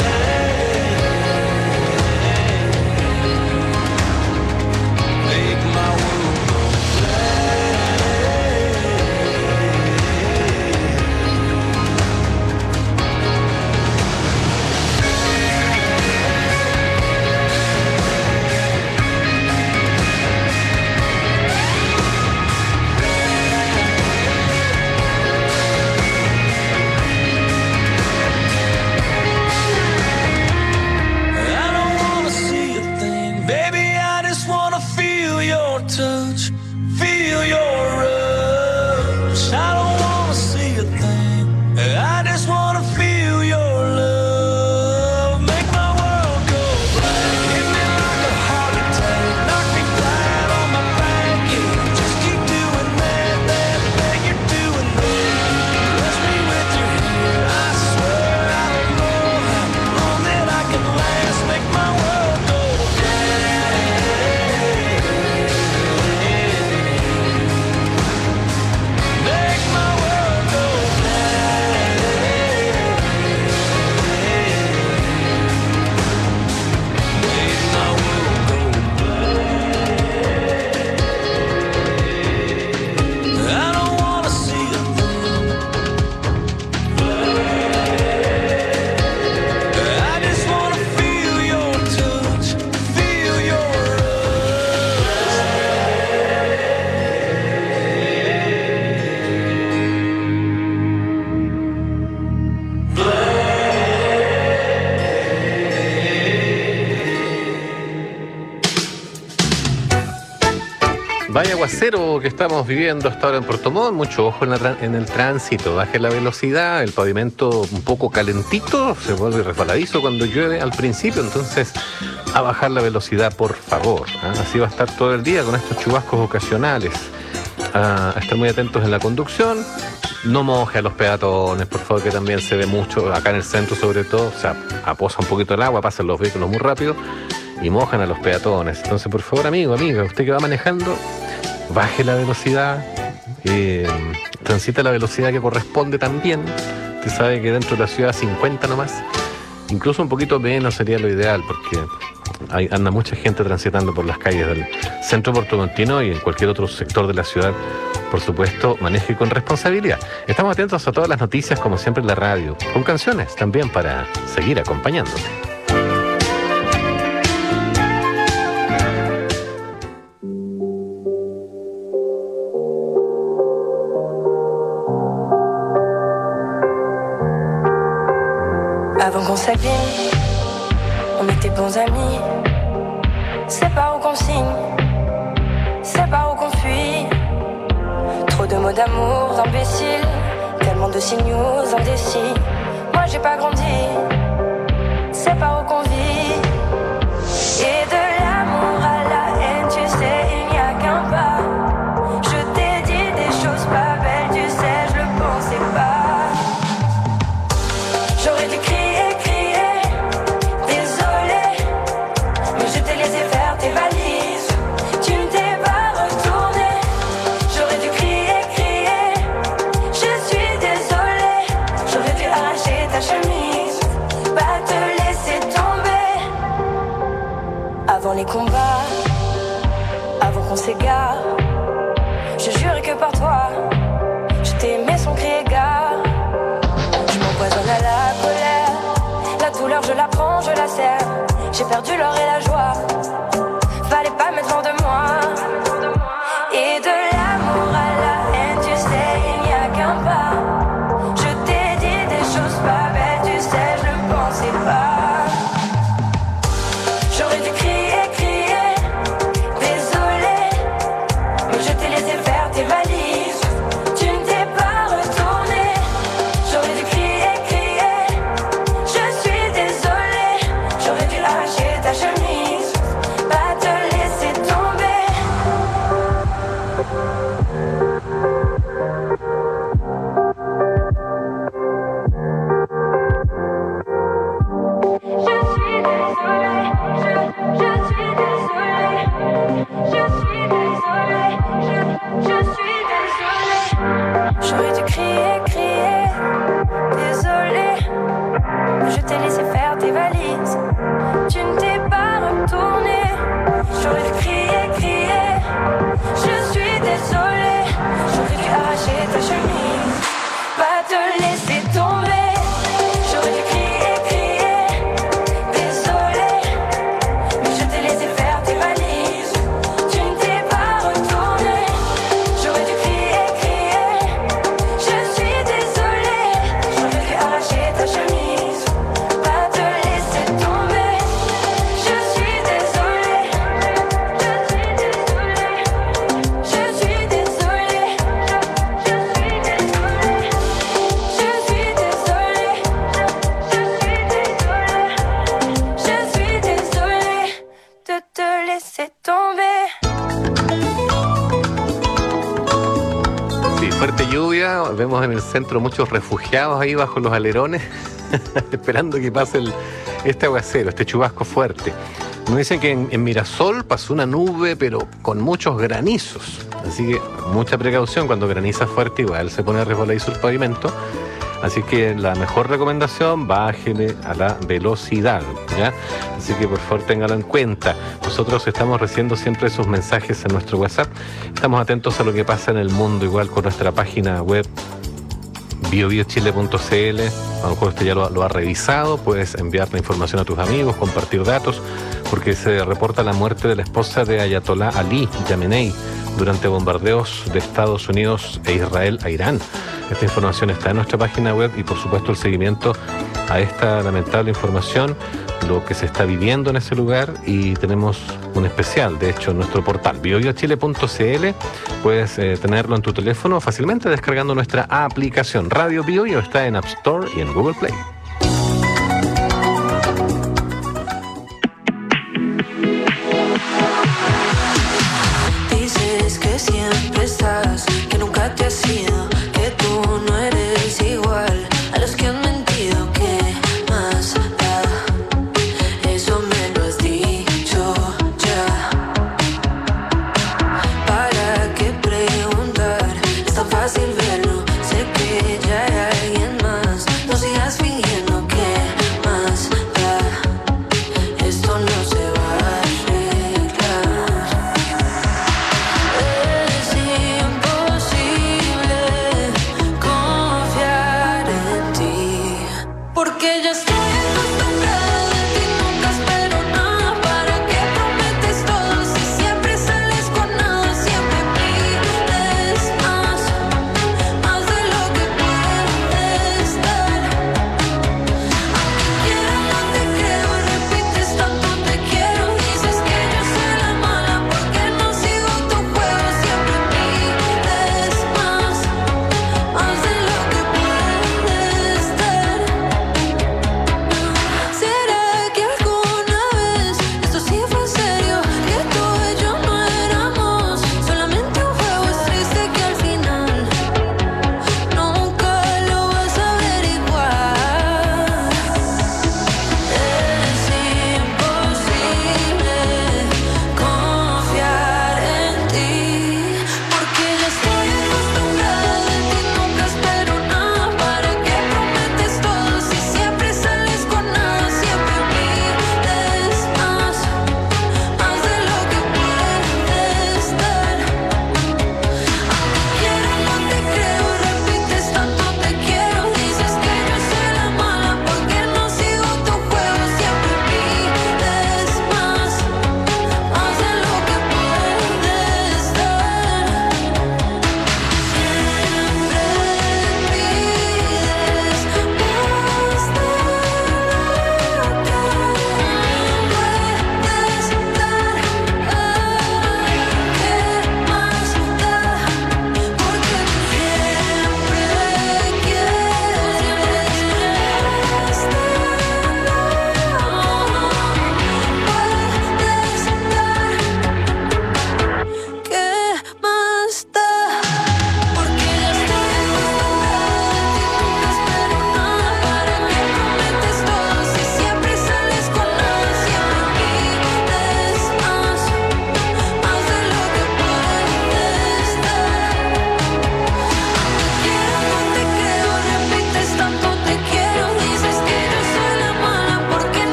Vaya aguacero que estamos viviendo hasta ahora en Puerto Montt, mucho ojo en, la, en el tránsito, baje la velocidad, el pavimento un poco calentito, se vuelve resbaladizo cuando llueve al principio, entonces a bajar la velocidad por favor, ¿eh? Así va a estar todo el día con estos chubascos ocasionales, a, a estar muy atentos en la conducción, no moje a los peatones, por favor, que también se ve mucho, acá en el centro sobre todo, o sea, aposa un poquito el agua, pasan los vehículos muy rápido y mojan a los peatones, entonces por favor amigo, amiga, usted que va manejando, baje la velocidad, eh, transita la velocidad que corresponde también. Usted sabe que dentro de la ciudad cincuenta nomás, incluso un poquito menos sería lo ideal, porque hay, anda mucha gente transitando por las calles del centro puertomontino y en cualquier otro sector de la ciudad. Por supuesto, maneje con responsabilidad. Estamos atentos a todas las noticias, como siempre en la radio, con canciones también para seguir acompañándote. Avant qu'on s'abîme, on était bons amis. C'est pas où qu'on signe, c'est pas où qu'on fuit. Trop de mots d'amour d'imbéciles, tellement de signaux indécis. Moi j'ai pas grandi, c'est pas où qu'on vit. Et de l'amour à la haine, tu sais, il n'y a qu'un pas. Je t'ai dit des choses pas belles, tu sais, je le pensais pas. J'aurais dû crier. J'aurais dû Avant les combats, avant qu'on s'égare, je jure que par toi, je t'ai aimé sans crier gare. Je m'empoisonne à la colère, la douleur je la prends, je la serre. J'ai perdu l'or et la joie, fallait pas mettre hors de moi. Et de l'amour à la haine, tu sais, il n'y a qu'un pas. Je t'ai dit des choses pas belles, tu sais, je ne pensais pas. J'aurais dû crier, crier, désolé, mais je t'ai laissé faire tes valises. Tu ne t'es pas retourné. J'aurais dû crier, crier, je suis désolé. J'aurais dû arracher ta chemise, pas te laisser tomber. J'aurais dû crier, crier, désolé, je t'ai laissé faire tes valises, tu ne t'es pas retourné. J'aurais dû crier, crier, je suis désolé, j'aurais dû arracher ta chemise, pas te laisser tomber. J'aurais dû crier, crier, désolé, mais je t'ai laissé faire tes valises, tu ne t'es pas retourné. J'aurais dû crier, crier, je suis désolé, j'aurais dû arracher ta chemise, pas te laisser tomber. Je suis désolé, je suis désolé, je suis désolé, je suis désolé, je suis désolé, je suis désolé de te laisser tomber. Sí, fuerte lluvia, vemos en el centro muchos refugiados ahí bajo los alerones, esperando que pase el, este aguacero, este chubasco fuerte. Nos dicen que en, en Mirasol pasó una nube, pero con muchos granizos, así que mucha precaución cuando graniza fuerte, igual se pone resbaladizo el pavimento. Así que la mejor recomendación, bájele a la velocidad, ¿ya? Así que por favor téngalo en cuenta. Nosotros estamos recibiendo siempre sus mensajes en nuestro WhatsApp. Estamos atentos a lo que pasa en el mundo, igual con nuestra página web bio bio chile punto c l. A lo mejor usted ya lo, lo ha revisado, puedes enviar la información a tus amigos, compartir datos, porque se reporta la muerte de la esposa de Ayatollah Ali Khamenei durante bombardeos de Estados Unidos e Israel a Irán. Esta información está en nuestra página web y por supuesto el seguimiento a esta lamentable información, lo que se está viviendo en ese lugar, y tenemos un especial, de hecho, en nuestro portal bio bio chile punto c l. Puedes eh, tenerlo en tu teléfono fácilmente descargando nuestra aplicación Radio BioBio. Está en App Store y en Google Play. Dices que siempre estás, que nunca te has ido, que tú no eres igual a los que han mentido. ¿Qué más da? Eso me lo has dicho ya. ¿Para qué preguntar? Es tan fácil verlo. Sé que ya hay alguien más. No sigas fingiendo. ¿Qué más da? Esto no se va a arreglar. Eres siempre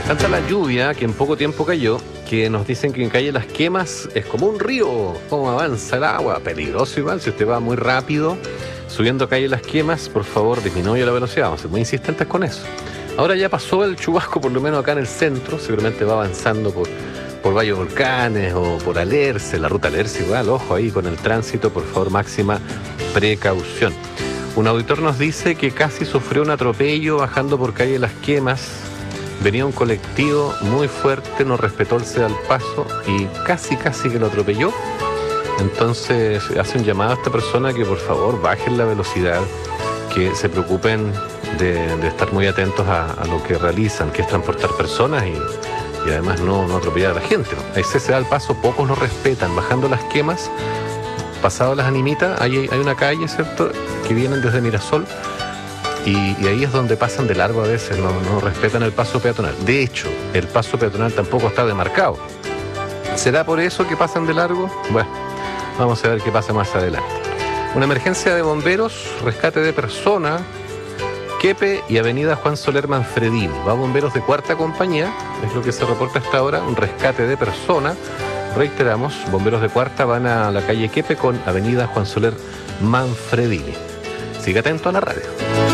Tanta la lluvia que en poco tiempo cayó, que nos dicen que en calle Las Quemas es como un río, como avanza el agua, peligroso igual, si usted va muy rápido subiendo calle Las Quemas, por favor disminuya la velocidad, vamos a ser muy insistentes con eso. Ahora ya pasó el chubasco, por lo menos acá en el centro, seguramente va avanzando por, por Valle Volcanes o por Alerce, la ruta Alerce igual, ojo ahí con el tránsito, por favor máxima precaución. Un auditor nos dice que casi sufrió un atropello bajando por calle Las Quemas. Venía un colectivo muy fuerte, no respetó el ceda al paso y casi, casi que lo atropelló. Entonces hace un llamado a esta persona que por favor bajen la velocidad, que se preocupen de, de estar muy atentos a, a lo que realizan, que es transportar personas y, y además no, no atropellar a la gente, ¿no? Ahí se da el paso, pocos lo respetan. Bajando Las Quemas, pasado Las Animitas, hay, hay una calle, ¿cierto?, que vienen desde Mirasol. Y, y ahí es donde pasan de largo a veces, no, no respetan el paso peatonal. De hecho, el paso peatonal tampoco está demarcado. ¿Será por eso que pasan de largo? Bueno, vamos a ver qué pasa más adelante. Una emergencia de bomberos, rescate de persona, Quepe y avenida Juan Soler Manfredini. Va bomberos de cuarta compañía, es lo que se reporta hasta ahora, un rescate de persona. Reiteramos, bomberos de cuarta van a la calle Quepe con avenida Juan Soler Manfredini. Siga atento a la radio.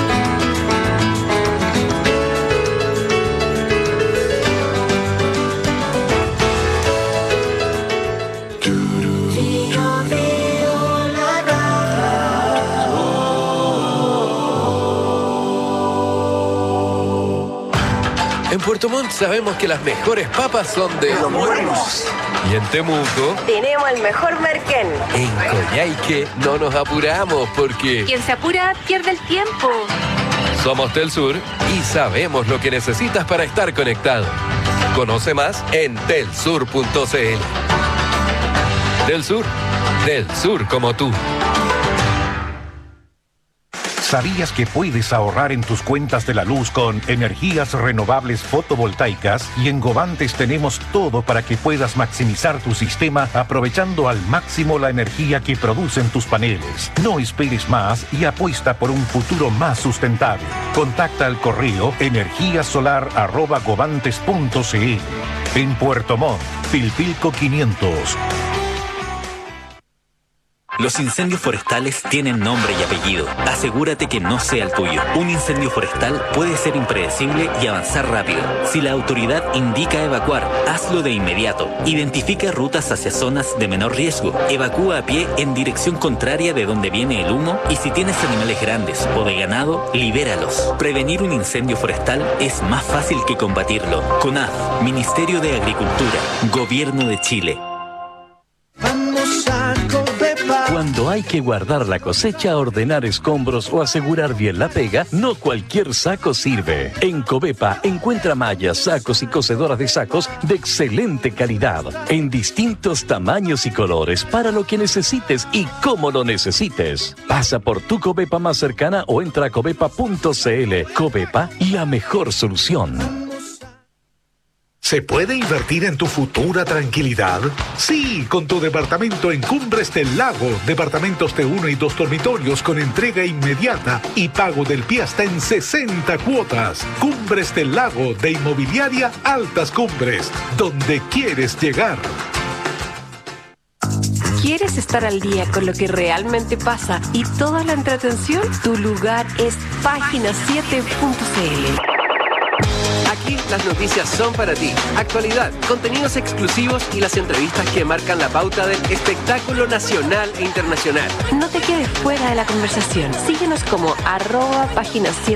En Puerto Montt sabemos que las mejores papas son de Los Buenos. Y en Temuco tenemos el mejor merquén. En Coyhaique no nos apuramos porque quien se apura pierde el tiempo. Somos Telsur y sabemos lo que necesitas para estar conectado. Conoce más en telsur punto c l. Telsur, del sur como tú. ¿Sabías que puedes ahorrar en tus cuentas de la luz con energías renovables fotovoltaicas? Y en Govantes tenemos todo para que puedas maximizar tu sistema aprovechando al máximo la energía que producen tus paneles. No esperes más y apuesta por un futuro más sustentable. Contacta al correo energíasolar arroba govantes punto c l. En Puerto Montt, Pilpilco quinientos. Los incendios forestales tienen nombre y apellido. Asegúrate que no sea el tuyo. Un incendio forestal puede ser impredecible y avanzar rápido. Si la autoridad indica evacuar, hazlo de inmediato. Identifica rutas hacia zonas de menor riesgo. Evacúa a pie en dirección contraria de donde viene el humo y si tienes animales grandes o de ganado, libéralos. Prevenir un incendio forestal es más fácil que combatirlo. CONAF, Ministerio de Agricultura, Gobierno de Chile. Cuando hay que guardar la cosecha, ordenar escombros o asegurar bien la pega, no cualquier saco sirve. En Covepa encuentra mallas, sacos y cosedoras de sacos de excelente calidad, en distintos tamaños y colores, para lo que necesites y cómo lo necesites. Pasa por tu Covepa más cercana o entra a covepa punto c l. Covepa, la mejor solución. ¿Se puede invertir en tu futura tranquilidad? Sí, con tu departamento en Cumbres del Lago. Departamentos de uno y dos dormitorios con entrega inmediata y pago del pie hasta en sesenta cuotas. Cumbres del Lago de Inmobiliaria Altas Cumbres, donde quieres llegar. ¿Quieres estar al día con lo que realmente pasa y toda la entretención? Tu lugar es página siete punto c l. Aquí las noticias son para ti. Actualidad, contenidos exclusivos y las entrevistas que marcan la pauta del espectáculo nacional e internacional. No te quedes fuera de la conversación. Síguenos como arroba página siete.